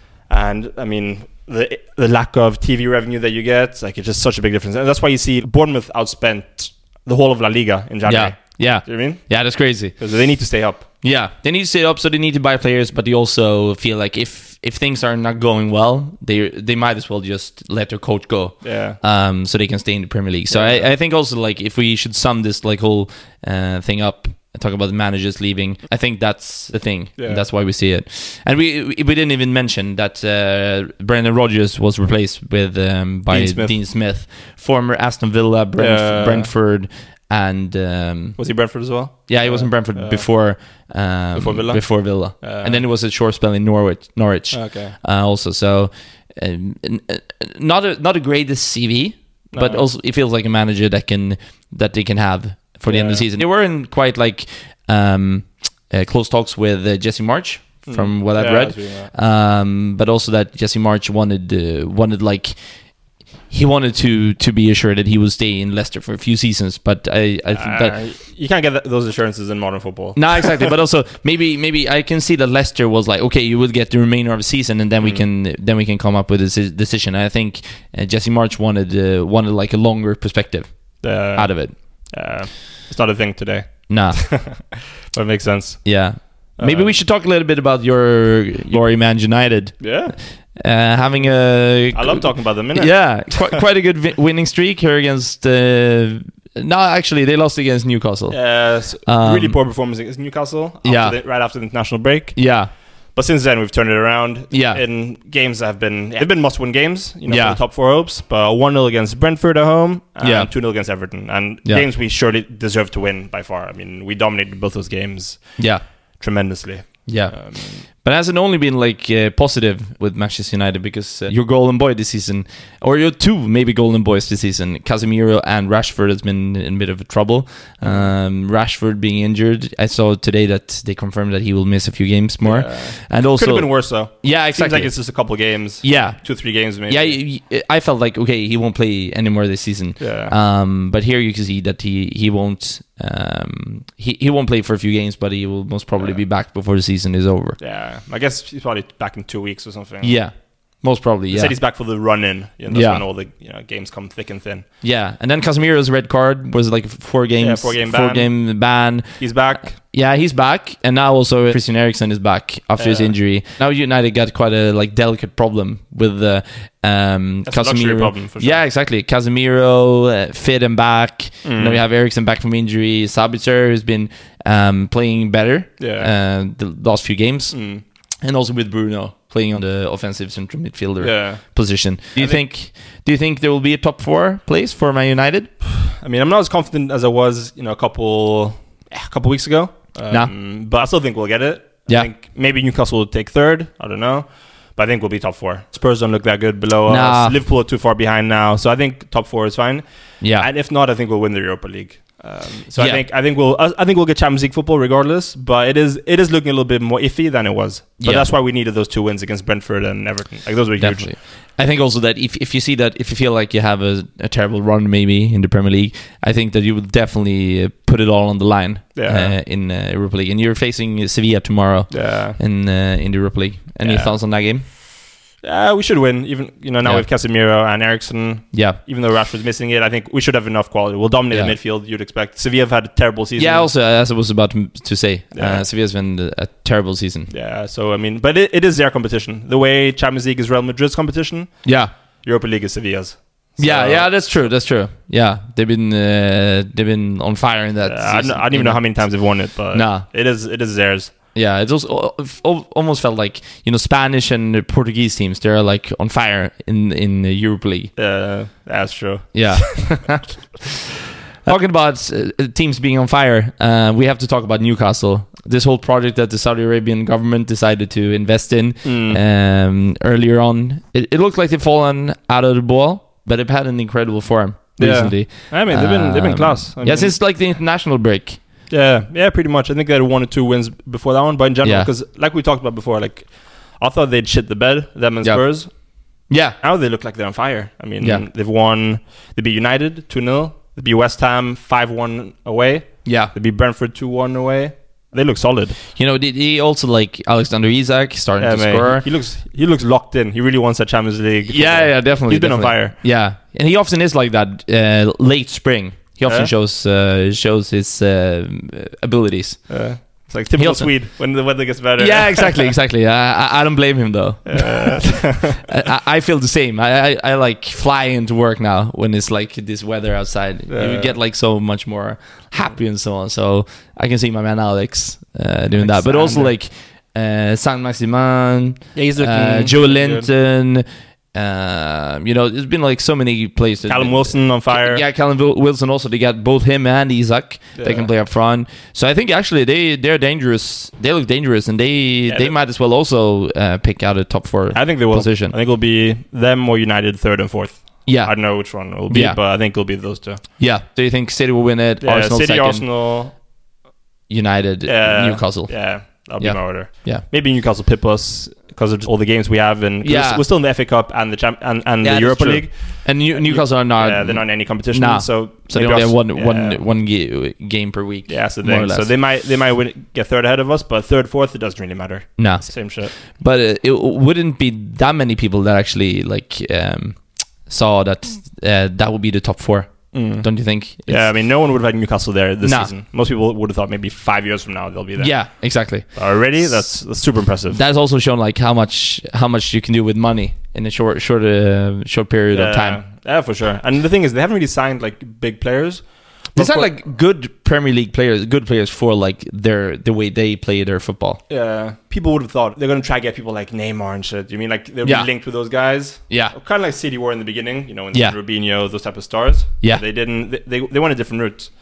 And I mean, the the lack of T V revenue that you get, like it's just such a big difference. And that's why you see Bournemouth outspent the whole of La Liga in January. yeah, yeah, Do you know what I mean? yeah. That's crazy. Because they need to stay up. Yeah, they need to stay up, so they need to buy players, but they also feel like if if things are not going well, they they might as well just let their coach go. Yeah. Um, so they can stay in the Premier League. So Yeah. I, I think also like if we should sum this like whole uh, thing up and talk about the managers leaving, I think that's the thing. Yeah. And that's why we see it. And we we we didn't even mention that uh, Brendan Rodgers was replaced with um, by Dean Smith. Dean Smith, former Aston Villa, Brent, Yeah. Brentford, and um, Was he Brentford as well? yeah, he was in Brentford Yeah. before um, Before Villa? Before Villa, Yeah. and then it was a short spell in Norwich. Norwich Okay. uh, also. So um, n- uh, not a not a greatest C V, but No. also it feels like a manager that can that they can have for the end of the Yeah. season. They were in quite like um, uh, close talks with uh, Jesse March, from what I've Yeah, I read, was reading that. um, but also that Jesse March wanted uh, wanted like. He wanted to to be assured that he would stay in Leicester for a few seasons, but I, I think that Uh, you can't get th- those assurances in modern football. no, exactly. But also maybe maybe I can see that Leicester was like, okay, you would get the remainder of the season, and then we Mm. can then we can come up with a deci- decision. And I think uh, Jesse March wanted uh, wanted like a longer perspective Uh, out of it. uh, it's not a thing today, Nah, but it makes sense. yeah. Maybe Uh, we should talk a little bit about your your Man United Yeah, uh, having a. I love talking about them. innit? Yeah, quite, quite a good vi- winning streak here against. Uh, no, actually, they lost against Newcastle. Yeah, so Um, really poor performance against Newcastle. After Yeah. the, right after the international break. Yeah, But since then, we've turned it around. Yeah. In games that have been, they've been must-win games. You know, Yeah. for the top four hopes. But one nil against Brentford at home, and Yeah. two nil against Everton, and Yeah. games we surely deserve to win by far. I mean, we dominated both those games yeah, tremendously. Yeah. Um, But hasn't only been like uh, positive with Manchester United because uh, your golden boy this season, or your two maybe golden boys this season, Casemiro and Rashford has been in a bit of trouble. Um, Rashford being injured, I saw today that they confirmed that he will miss a few games more, yeah. and also could have been worse though. Yeah, Seems exactly. like it's just a couple games. Yeah, two or three games maybe. yeah. y- y- I felt like okay, he won't play anymore this season. Yeah. Um, but here you can see that he he won't. Um, he he won't play for a few games, but he will most probably Yeah. be back before the season is over. Yeah, I guess he's probably back in two weeks or something. Yeah, most probably. He Yeah. said he's back for the run-in. You know, that's Yeah. when all the you know games come thick and thin. Yeah, and then Casemiro's red card was like four games, Yeah, four game four ban. game ban. He's back. Yeah, he's back, and now also Christian Eriksen is back after his Yeah. injury. Now United got quite a like delicate problem with the um, That's a luxury Casemiro. problem for sure. Yeah, exactly. Casemiro uh, fit and back. Mm. Now we have Eriksen back from injury. Sabitzer has been um, playing better. Yeah. uh, the last few games, Mm. and also with Bruno playing on the offensive central midfielder Yeah. position. Do you I think, think- Do you think there will be a top four place for Man United? I mean, I'm not as confident as I was, you know, a couple a couple weeks ago. Um, Nah. But I still think we'll get it. I Yeah. think maybe Newcastle will take third. I don't know. But I think we'll be top four. Spurs don't look that good below Nah. us. Liverpool are too far behind now. So I think top four is fine. Yeah, And if not, I think we'll win the Europa League. Um, so Yeah. I think I think we'll I I think we'll get Champions League football regardless. But it is it is looking a little bit more iffy than it was. But Yeah. that's why we needed those two wins against Brentford and Everton. Like those were huge. definitely. I think also that if, if you see that, if you feel like you have a, a terrible run maybe in the Premier League, I think that you will definitely uh, put it all on the line Yeah. uh, in uh, Europa League. And you're facing Sevilla tomorrow Yeah. in uh, in the Europa League. Any Yeah. thoughts on that game? Uh, we should win. Even you know now Yeah. with Casemiro and Eriksen. Yeah. Even though Rashford's missing it, I think we should have enough quality. We'll dominate Yeah. the midfield. You'd expect. Sevilla have had a terrible season. Yeah, also, as I was about to to say, Yeah. uh, Sevilla's been a terrible season. Yeah. So I mean, but it, it is their competition. The way Champions League is Real Madrid's competition, Yeah. Europa League is Sevilla's. So, Yeah, yeah, that's true. That's true. Yeah, they've been uh, they've been on fire in that. uh, I, don't, season, I don't even you know how many times they've won it, but Nah. it is it is theirs. Yeah, it also al- almost felt like you know Spanish and Portuguese teams. They're like on fire in in the Europa League. Uh, that's true. Yeah. Talking about uh, teams being on fire, uh, we have to talk about Newcastle. This whole project that the Saudi Arabian government decided to invest in Mm. um, earlier on, it, it looked like they've fallen out of the ball, but they've had an incredible form Yeah. recently. I mean, they've been they've been Um, class. I yeah, mean, since like the international break. yeah, yeah, pretty much. I think they had one or two wins before that one, but in general, Yeah. because like we talked about before, like I thought they'd shit the bed, them and Yeah. Spurs. Yeah, Now they look like they're on fire. I mean, Yeah. they've won. They beat United two nil. They beat West Ham five one away. yeah. They beat Brentford two one away. They look solid. You know, did he also like Alexander Isak starting Yeah, to man. score? He looks he looks locked in. He really wants that Champions League. Yeah, football. yeah, definitely. He's been on definitely. fire. Yeah, and he often is like that uh, late spring. He often Yeah. shows uh, shows his uh, abilities. Uh, it's like typical also- Swede when the weather gets better. Yeah, exactly, exactly. I, I, I don't blame him though. Uh, I, I feel the same. I, I, I like fly into work now when it's like this weather outside. You Yeah. get like so much more happy and so on. So I can see my man Alex uh, doing that, but also Alexander. like uh, Saint Maximin, yeah, he's looking. uh, Joe good. Linton. Um, you know, there's been like so many players. that- Callum Wilson on fire. Yeah, Callum Wil- Wilson also. They got both him and Isak. They Yeah. can play up front. So I think actually they they're dangerous. They look dangerous, and they Yeah, they they- might as well also uh, pick out a top four I think they will. position. I think it'll be them or United third and fourth. I Yeah, don't know which one it will be, Yeah. but I think it'll be those two. yeah. Do you think City will win it? Yeah, Arsenal City, second, Arsenal, United, yeah, Newcastle. Yeah, that'll Yeah. be my order. Yeah. Maybe Newcastle pip us because of all the games we have, and 'cause Yeah. we're still in the F A Cup and the champ and, and Yeah, the that's Europa true. League. And New- Newcastle are not. yeah, they're not in any competition, Nah. so So they maybe only have us- one yeah. one one ga- game per week. Yeah, that's the more or thing. So less. they might they might win, get third ahead of us, but third, fourth, it doesn't really matter. Nah. Same shit. But uh, it wouldn't be that many people that actually like um, saw that uh, that would be the top four. Don't you think? Yeah, I mean, no one would have had Newcastle there this Nah. season. Most people would have thought maybe five years from now they'll be there. Yeah, exactly. Already, that's, that's super impressive. That's also shown like how much how much you can do with money in a short short uh, short period yeah, of time. Yeah, for sure. And the thing is, they haven't really signed like big players. It's But not for- like good Premier League players, good players for like their the way they play their football. Yeah, people would have thought they're going to try to get people like Neymar and shit. You mean like they'll Yeah. be linked with those guys? Yeah, Kind of like City were in the beginning, you know, when Yeah. Robinho, those type of stars. Yeah. They didn't. They, they they went a different route.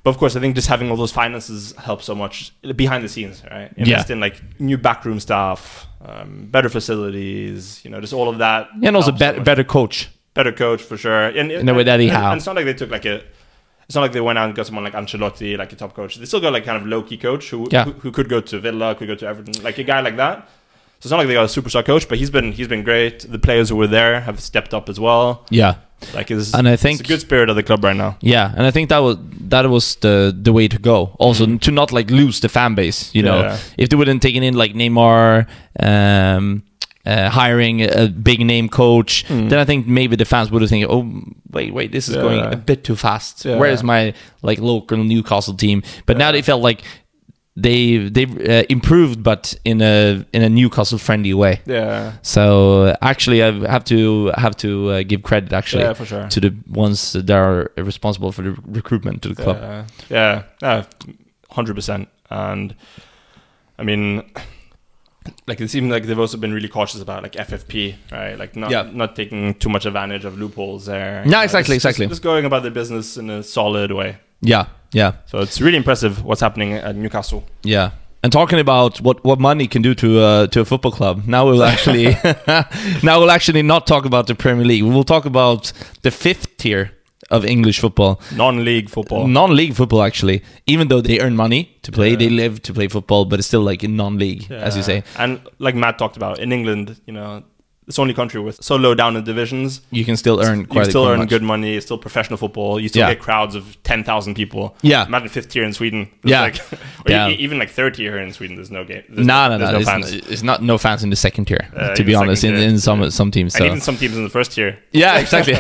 But of course, I think just having all those finances helps so much behind the scenes, right? Invest Yeah. in like new backroom staff, um, better facilities, you know, just all of that. Yeah, and also helps so better much. better coach. better coach for sure. And In the way that he and, have. and it's not like they took like a. It's not like they went out and got someone like Ancelotti, like a top coach. They still got like kind of low key coach who, Yeah. who who could go to Villa, could go to Everton, like a guy like that. So it's not like they got a superstar coach, but he's been he's been great. The players who were there have stepped up as well. Yeah. Like it's, And I think- it's a good spirit of the club right now. Yeah, and I think that was that was the the way to go. Also, Mm. to not like lose the fan base. You know, Yeah. if they wouldn't taken in like Neymar, um, uh, hiring a big name coach, Mm. then I think maybe the fans would have think, oh wait, wait, this is Yeah. going a bit too fast. Yeah. Where is my like local Newcastle team? But now Yeah. they felt like they they uh, improved, but in a in a Newcastle friendly way. Yeah, So actually, I have to have to uh, give credit actually yeah, for sure. to the ones that are responsible for the recruitment to the club. Yeah, yeah, yeah, hundred percent. And I mean, like it seems like they've also been really cautious about like F F P, right? Like not Yeah. not taking too much advantage of loopholes there. Yeah, exactly, just, exactly. Just, just going about their business in a solid way. Yeah, yeah, So it's really impressive what's happening at Newcastle. yeah. And talking about what, what money can do to uh, to a football club, now we'll actually now we'll actually not talk about the Premier League. We will talk about the fifth tier of English football, Non-league football. non-league football. Actually, even though they earn money to play, Yeah. they live to play football, but it's still like in non-league, as you Yeah. say. And like Matt talked about, in England, you know, it's the only country with so low down in divisions. You can still earn You quite. still quite earn much. good money. It's still professional football. You still Yeah. get crowds of ten thousand people. Yeah. Imagine fifth tier in Sweden. There's Yeah. Like, or Yeah. e- even like third tier here in Sweden. There's no game. There's No, no, there's no. no it's, fans. n- it's not no fans in the second tier. Uh, to in be the honest, in, second tier. in some some teams. And So even some teams in the first tier. yeah, exactly.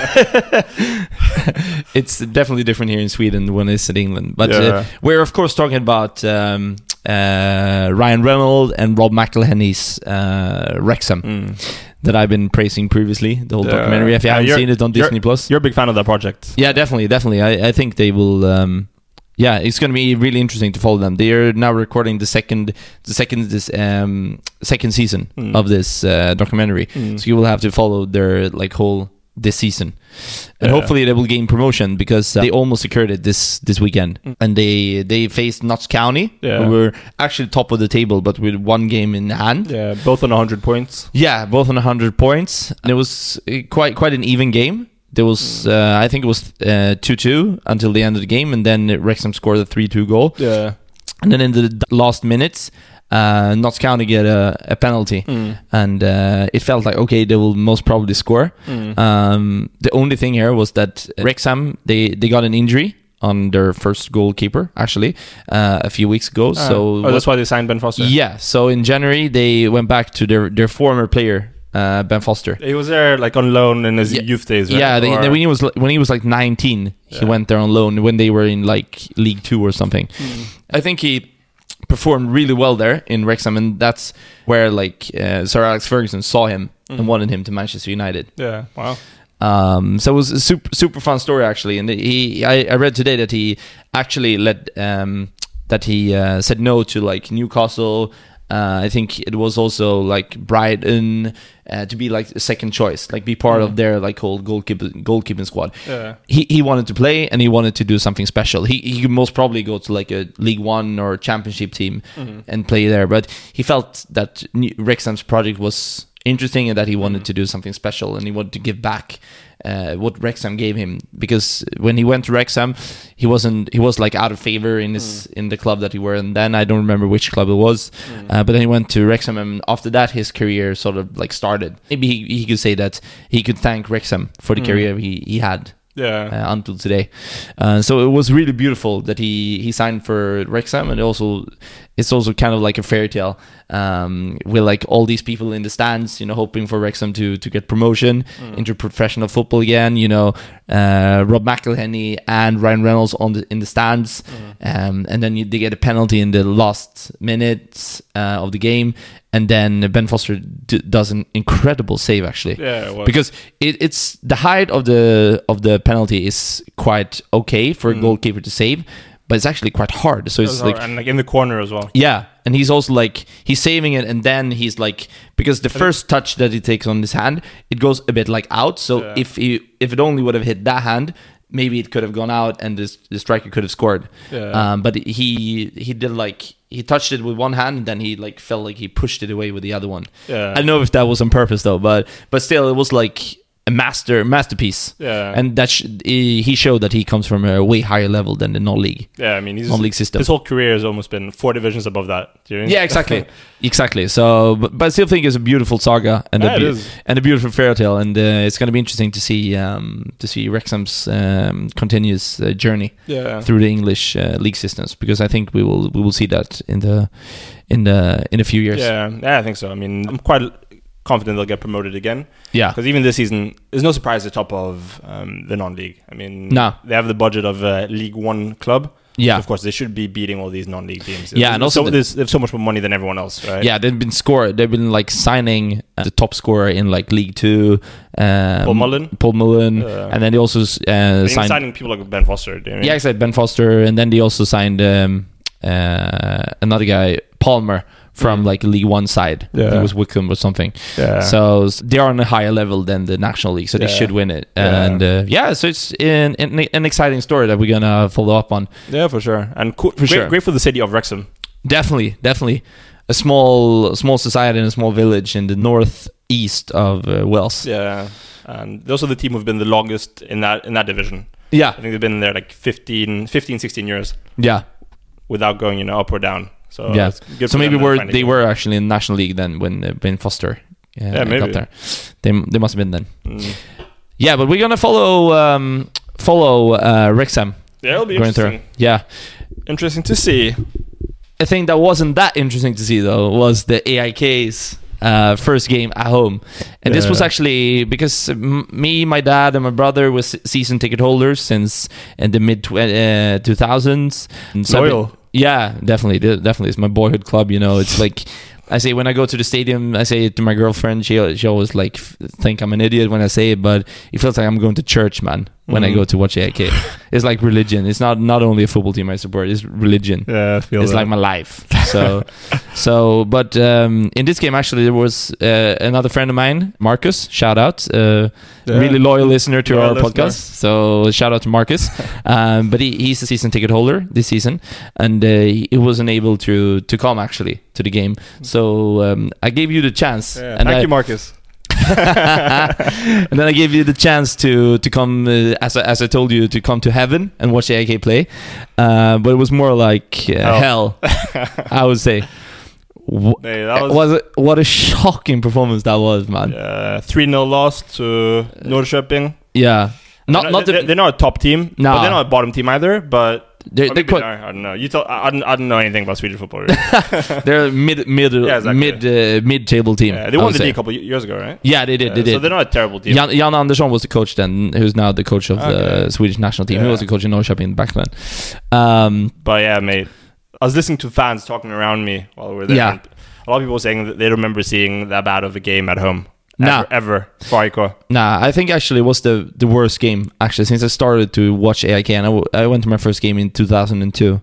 It's definitely different here in Sweden when it's in England. But Yeah. uh, we're of course talking about um, uh, Ryan Reynolds and Rob McElhenney's uh, Wrexham Mm. that I've been praising previously. The whole Yeah. documentary. If you Yeah, haven't you're- seen it on you're- Disney Plus, You're a big fan of that project. yeah, definitely, definitely. I, I think they will. Um, yeah, it's going to be really interesting to follow them. They are now recording the second, the second this um second season Mm. of this uh, documentary. Mm. So you will have to follow their like whole this season, and Yeah. hopefully they will gain promotion because uh, they almost secured it this this weekend. Mm. And they they faced Notts County, Yeah. who were actually top of the table, but with one game in hand. Yeah, both on one hundred points. Yeah, both on one hundred points. And it was uh, quite quite an even game. There was, uh, I think it was uh, two two until the end of the game, and then Wrexham scored a three two goal. Yeah. And then in the d- last minutes, uh, Notts County get a, a penalty. Mm. And uh, it felt like, okay, they will most probably score. Mm. Um, the only thing here was that Wrexham, they, they got an injury on their first goalkeeper, actually, uh, a few weeks ago. Ah. so oh, what- that's why they signed Ben Foster. Yeah, so in January, they went back to their, their former player, uh, Ben Foster. He was there like on loan in his Yeah. youth days, right? Yeah, they, Or- when he was when he was like nineteen, he Yeah. went there on loan when they were in like League Two or something. Mm. I think he performed really well there in Wrexham, and that's where like uh, Sir Alex Ferguson saw him Mm. and wanted him to Manchester United. Yeah. Wow. Um, so it was a super super fun story actually, and he I, I read today that he actually let um, that he uh, said no to like Newcastle. Uh, I think it was also like Brighton uh, to be like a second choice, like be part Mm. of their like whole goalkeeper goalkeeping squad. Yeah. He he wanted to play and he wanted to do something special. He he could most probably go to like a League One or Championship team Mhm. and play there, but he felt that New- Wrexham's project was interesting and that he wanted Mm. to do something special and he wanted to give back uh, what Wrexham gave him, because when he went to Wrexham, he wasn't he was like out of favor in his in the club that he were in. Then I don't remember which club it was, Mm. uh, but then he went to Wrexham, and after that his career sort of like started. Maybe he, he could say that he could thank Wrexham for the Mm. career he he had. Yeah. Uh, until today, uh, so it was really beautiful that he he signed for Wrexham, and also it's also kind of like a fairy tale um, with like all these people in the stands, you know, hoping for Wrexham to to get promotion Mm. into professional football again. You know, uh, Rob McElhenney and Ryan Reynolds on the in the stands, Mm. um, and then you, they get a penalty in the last minutes uh, of the game, and then Ben Foster d- does an incredible save actually. Yeah. It was. Because it, it's the height of the of the penalty is quite okay for a Mm. goalkeeper to save, but it's actually quite hard. So It it's was like hard, and like in the corner as well. yeah, and he's also like he's saving it, and then he's like, because the first touch that he takes on his hand, it goes a bit like out. So Yeah. if he if it only would have hit that hand, maybe it could have gone out and the, the striker could have scored. Yeah. Um, but he he did like he touched it with one hand and then he like felt like he pushed it away with the other one. Yeah. I don't know if that was on purpose though, but but still it was like a master masterpiece. Yeah. And that sh- he showed that he comes from a way higher level than the non-league. Yeah, I mean, he's, non-league system. His whole career has almost been four divisions above that. Do you know? Yeah, exactly, exactly. So, but, but I still think it's a beautiful saga and Yeah, a it be- is. and a beautiful fairy tale, and uh, it's going to be interesting to see um, to see Wrexham's um, continuous uh, journey Yeah. through the English uh, league systems, because I think we will we will see that in the in the in a few years. Yeah, yeah, I think so. I mean, I'm quite confident they'll get promoted again. Yeah. Because even this season, there's no surprise at the top of um, the non-league. I mean, No. they have the budget of a League One club. Yeah. So of course, they should be beating all these non-league teams. Yeah, and also so the- there's, they have so much more money than everyone else, right? Yeah, they've been score. They've been like signing uh, the top scorer in like League Two, um, Paul Mullen. Paul Mullen, Uh, and then they also uh, They're signed. signing people like Ben Foster. Do you know what I mean? Yeah, exactly. Ben Foster, and then they also signed um, uh, another guy, Palmer, from Mm. like League One side. I think Yeah. it was Wickham or something. Yeah. So s- they are on a higher level than the National League, so they Yeah. should win it. Yeah. And uh, yeah, so it's an, an, an exciting story that we're gonna follow up on. Yeah, for sure. And cool, For great, sure. great for the city of Wrexham. Definitely, definitely, a small small society in a small village in the northeast of uh, Wales. Yeah. And those are the team who've been the longest in that in that division. Yeah, I think they've been there like fifteen, fifteen sixteen years yeah, without going, you know, up or down. So yeah. it's good So for maybe them to were finally they go. were actually in National League then when uh, Ben Foster uh, Yeah, maybe. got there. They they must have been then. Mm. Yeah, but we're gonna follow um, follow uh, Wrexham Yeah, it'll be going interesting. through. Yeah, Interesting to see. a thing that wasn't that interesting to see though was the A I K's uh, first game at home, and this was Yeah. actually because m- me, my dad, and my brother was season ticket holders since in the mid tw- uh, two thousands. And so I've been- Loyal. yeah, definitely, de- definitely, it's my boyhood club. You know, it's like. I say when I go to the stadium, I say it to my girlfriend. She she always like f- think I'm an idiot when I say it, but it feels like I'm going to church, man. When I Mhm. go to watch A I K, it's like religion. It's not not only a football team I support; it's religion. Yeah, I feel It's that. like my life. So, so, but um, in this game, actually, there was uh, another friend of mine, Marcus. Shout out, uh, Yeah. really loyal listener to Loyal our listener. podcast. So, shout out to Marcus. um, but he, he's a season ticket holder this season, and uh, he he wasn't able to to come actually to the game. So um, I gave you the chance, Yeah. and Thank I, you, Marcus. and then I gave you the chance to to come, uh, as I, as I told you, to come to heaven and watch A I K play. Uh, but it was more like uh, hell, I would say. Wh- Hey, that was, was it, what a shocking performance that was, man. uh, three nil loss to Norrköping. Yeah, not They're not they're, the, they're not a top team, No. but they're not a bottom team either. But they're, or they're maybe quite, they are, I don't know. You tell, I, I, don't, I don't know anything about Swedish football. Really. they're a mid mid Yeah, exactly. mid uh, mid table team. Yeah, they I won would the say. league a couple years ago, right? Yeah, they did. Yeah, they did. So they're not a terrible team. Jan, Jan Andersson was the coach then, who's now the coach of the Okay. Swedish national team. He Yeah. was the coach in Norrköping back then. Um, But yeah, mate, I was listening to fans talking around me while we were there. Yeah. and a lot of people were saying that they remember seeing that bad of a game at home. Nah. Ever, ever for A I K. Nah, I think actually it was the, the worst game actually since I started to watch A I K, and I, w- I went to my first game in two thousand two.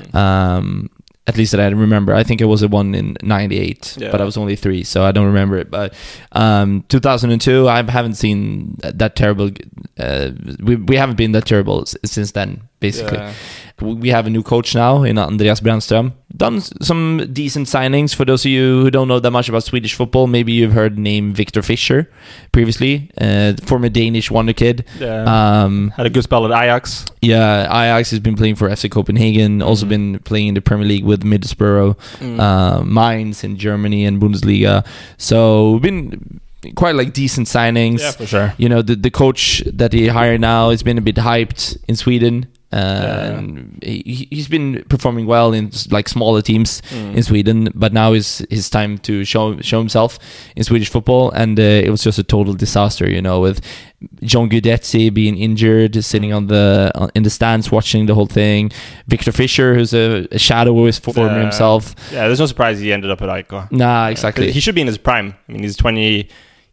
Um, at least that I remember. I think it was the one in ninety-eight, Yeah. but I was only three, so I don't remember it. But um, two thousand two, I haven't seen that, that terrible. Uh, we we haven't been that terrible s- since then, basically. Yeah. We have a new coach now in Andreas Brännström. Done s- some decent signings. For those of you who don't know that much about Swedish football, maybe you've heard the name Victor Fischer previously, uh, former Danish wonder kid. Yeah. Um, Had a good spell at Ajax. yeah, Ajax has been playing for F C Copenhagen. Also Mhm. been playing in the Premier League with Middlesbrough, Mm. uh, Mainz in Germany and Bundesliga. So we've been quite like decent signings. Yeah, for sure. You know, the the coach that he hired now has been a bit hyped in Sweden. Uh, Yeah. and he, he's been performing well in s- like smaller teams Mm. in Sweden, but now is his time to show show himself in Swedish football. And uh, it was just a total disaster, you know, with John Guidetti being injured, sitting on the on, in the stands watching the whole thing. Victor Fischer, who's a, a shadow of his former Yeah. himself. Yeah, there's no surprise he ended up at A I K. Nah, exactly. He should be in his prime. I mean, he's twenty.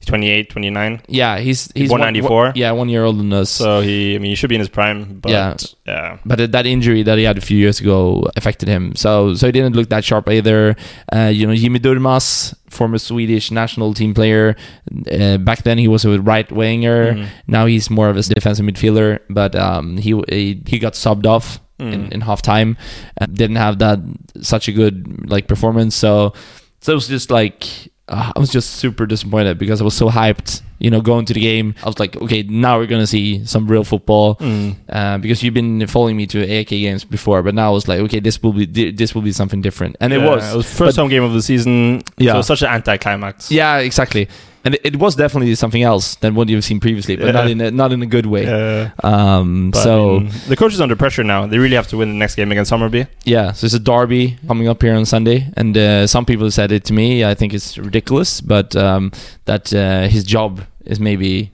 twenty-eight, twenty-nine. Yeah, he's he's one ninety-four. One, yeah, one year older than us. So he, I mean, he should be in his prime. But Yeah. yeah. But that injury that he had a few years ago affected him. So so he didn't look that sharp either. Uh, you know, Jimmy Durmaz, former Swedish national team player. Uh, back then he was a right winger. Mm. Now he's more of a defensive midfielder. But um, he he, he got subbed off mm. in, in half time. Uh, didn't have that such a good like performance. So so it was just like. Uh, I was just super disappointed because I was so hyped, you know, going to the game. I was like, okay, now we're going to see some real football. Mm. Uh, because you've been following me to A I K games before, but now I was like, okay, this will be this will be something different. And yeah, it was. It was first but, home game of the season. Yeah. So it was such an anticlimax. Yeah, exactly. And it, it was definitely something else than what you've seen previously, but yeah. not in a, not in a good way. Yeah. Um, but, so I mean, the coach is under pressure now. They really have to win the next game against Summerby. Yeah, so it's a derby coming up here on Sunday, and uh, some people said it to me. I think it's ridiculous, but um, that uh, his job is maybe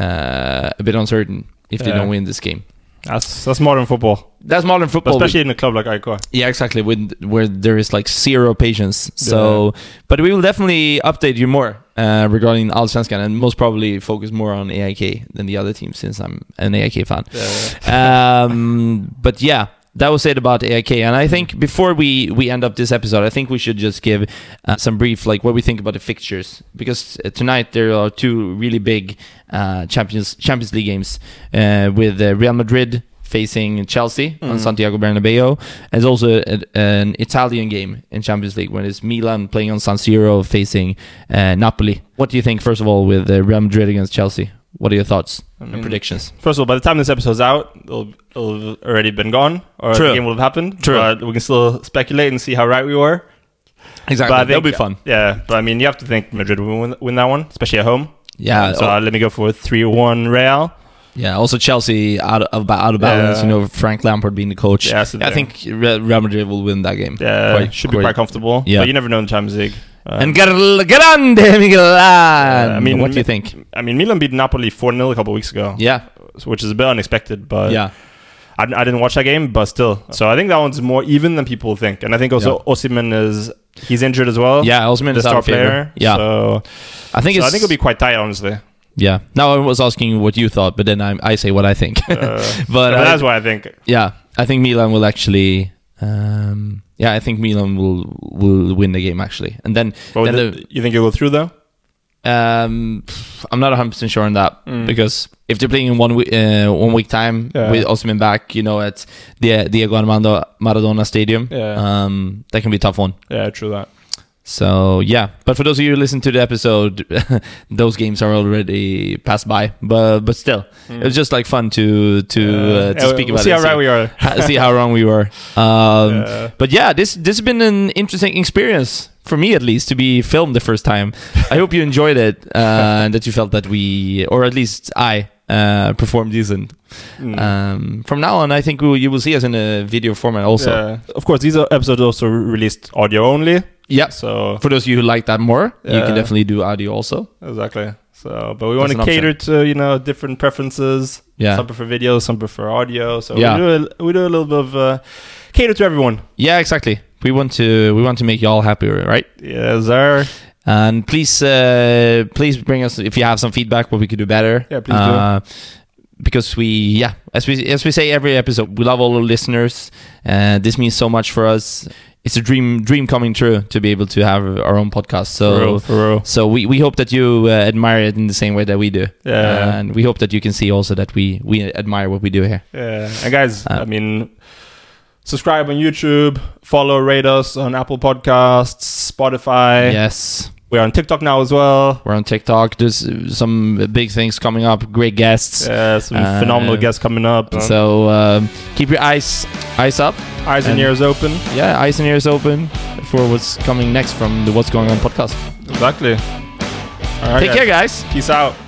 uh, a bit uncertain if yeah. they don't win this game. That's that's modern football. That's modern football, especially in a club like A I K. Yeah, exactly. With where there is like zero patience. So, yeah. But we will definitely update you more uh, regarding Allsvenskan, and most probably focus more on A I K than the other teams, since I'm an A I K fan. Yeah, yeah. um, but yeah, that was it about A I K. And I think before we we end up this episode, I think we should just give uh, some brief like what we think about the fixtures, because uh, tonight there are two really big uh, Champions Champions League games uh, with uh, Real Madrid facing Chelsea mm. on Santiago Bernabeu. There's also a, an Italian game in Champions League when it's Milan playing on San Siro facing uh, Napoli. What do you think, first of all, with uh, Real Madrid against Chelsea? What are your thoughts I mean, and predictions? First of all, by the time this episode's out, it'll, it'll have already been gone, or True. the game will have happened. True. But we can still speculate and see how right we were. Exactly. But I think, that'll be fun. Yeah, but I mean, you have to think Madrid will win, win that one, especially at home. Yeah. So uh, let me go for three one Real. Yeah, also Chelsea out of out of balance. Yeah. You know, Frank Lampard being the coach. Yeah, so I think Real Madrid will win that game. Yeah, quite, should quite, be quite comfortable. Yeah, but you never know in the Champions League. Um, and grande Milan. Uh, I mean, what do you think? I mean, Milan beat Napoli four nil a couple of weeks ago. Yeah, which is a bit unexpected. But yeah, I, I didn't watch that game, but still. So I think that one's more even than people think, and I think also yeah. Osimhen is he's injured as well. Yeah, Osimhen is the our star player. Yeah, so I think so it's, I think it'll be quite tight, honestly. Yeah. Now I was asking what you thought, but then I I say what I think. uh, but I, that's what I think. Yeah, I think Milan will actually. Um, yeah, I think Milan will will win the game actually, and then. Well, then the, the, you think you'll go through though? Um, I'm not one hundred percent sure on that mm. because if they're playing in one week, uh, one week time yeah. with Osimhen back, you know, at the Diego Armando Maradona Stadium, yeah. um, that can be a tough one. Yeah, true that. So yeah, but for those of you who listen to the episode, those games are already passed by. But but still, mm. it was just like fun to to uh, uh, to yeah, speak we'll about. See it, how right we are. see how wrong we were. Um, yeah. But yeah, this this has been an interesting experience for me, at least, to be filmed the first time. I hope you enjoyed it uh, and that you felt that we, or at least I, uh, performed decent. Mm. Um, from now on, I think we, you will see us in a video format also. Yeah. Of course, these episodes are also released audio only. Yeah. So for those of you who like that more, yeah. you can definitely do audio also. Exactly. So, but we want to cater option. to you know different preferences. Yeah. Some prefer video, some prefer audio. So yeah. we do a, we do a little bit of uh, cater to everyone. Yeah, exactly. We want to we want to make you all happy, right? Yes, sir. And please, uh, please bring us if you have some feedback what we could do better. Yeah, please uh, do. Because we, yeah, as we as we say every episode, we love all the listeners. Uh, this means so much for us. It's a dream dream coming true to be able to have our own podcast. So, for real, for real. so we, we hope that you uh, admire it in the same way that we do. Yeah, uh, and we hope that you can see also that we we admire what we do here. Yeah, and guys, uh, I mean, subscribe on YouTube, follow, rate us on Apple Podcasts, Spotify. Yes. We're on TikTok now as well. We're on TikTok. There's some big things coming up. Great guests. Yeah, some uh, phenomenal guests coming up. So um, keep your eyes eyes up. Eyes and, and ears open. Yeah, eyes and ears open for what's coming next from the What's Going On podcast. Exactly. All right, Take guys. care, guys. Peace out.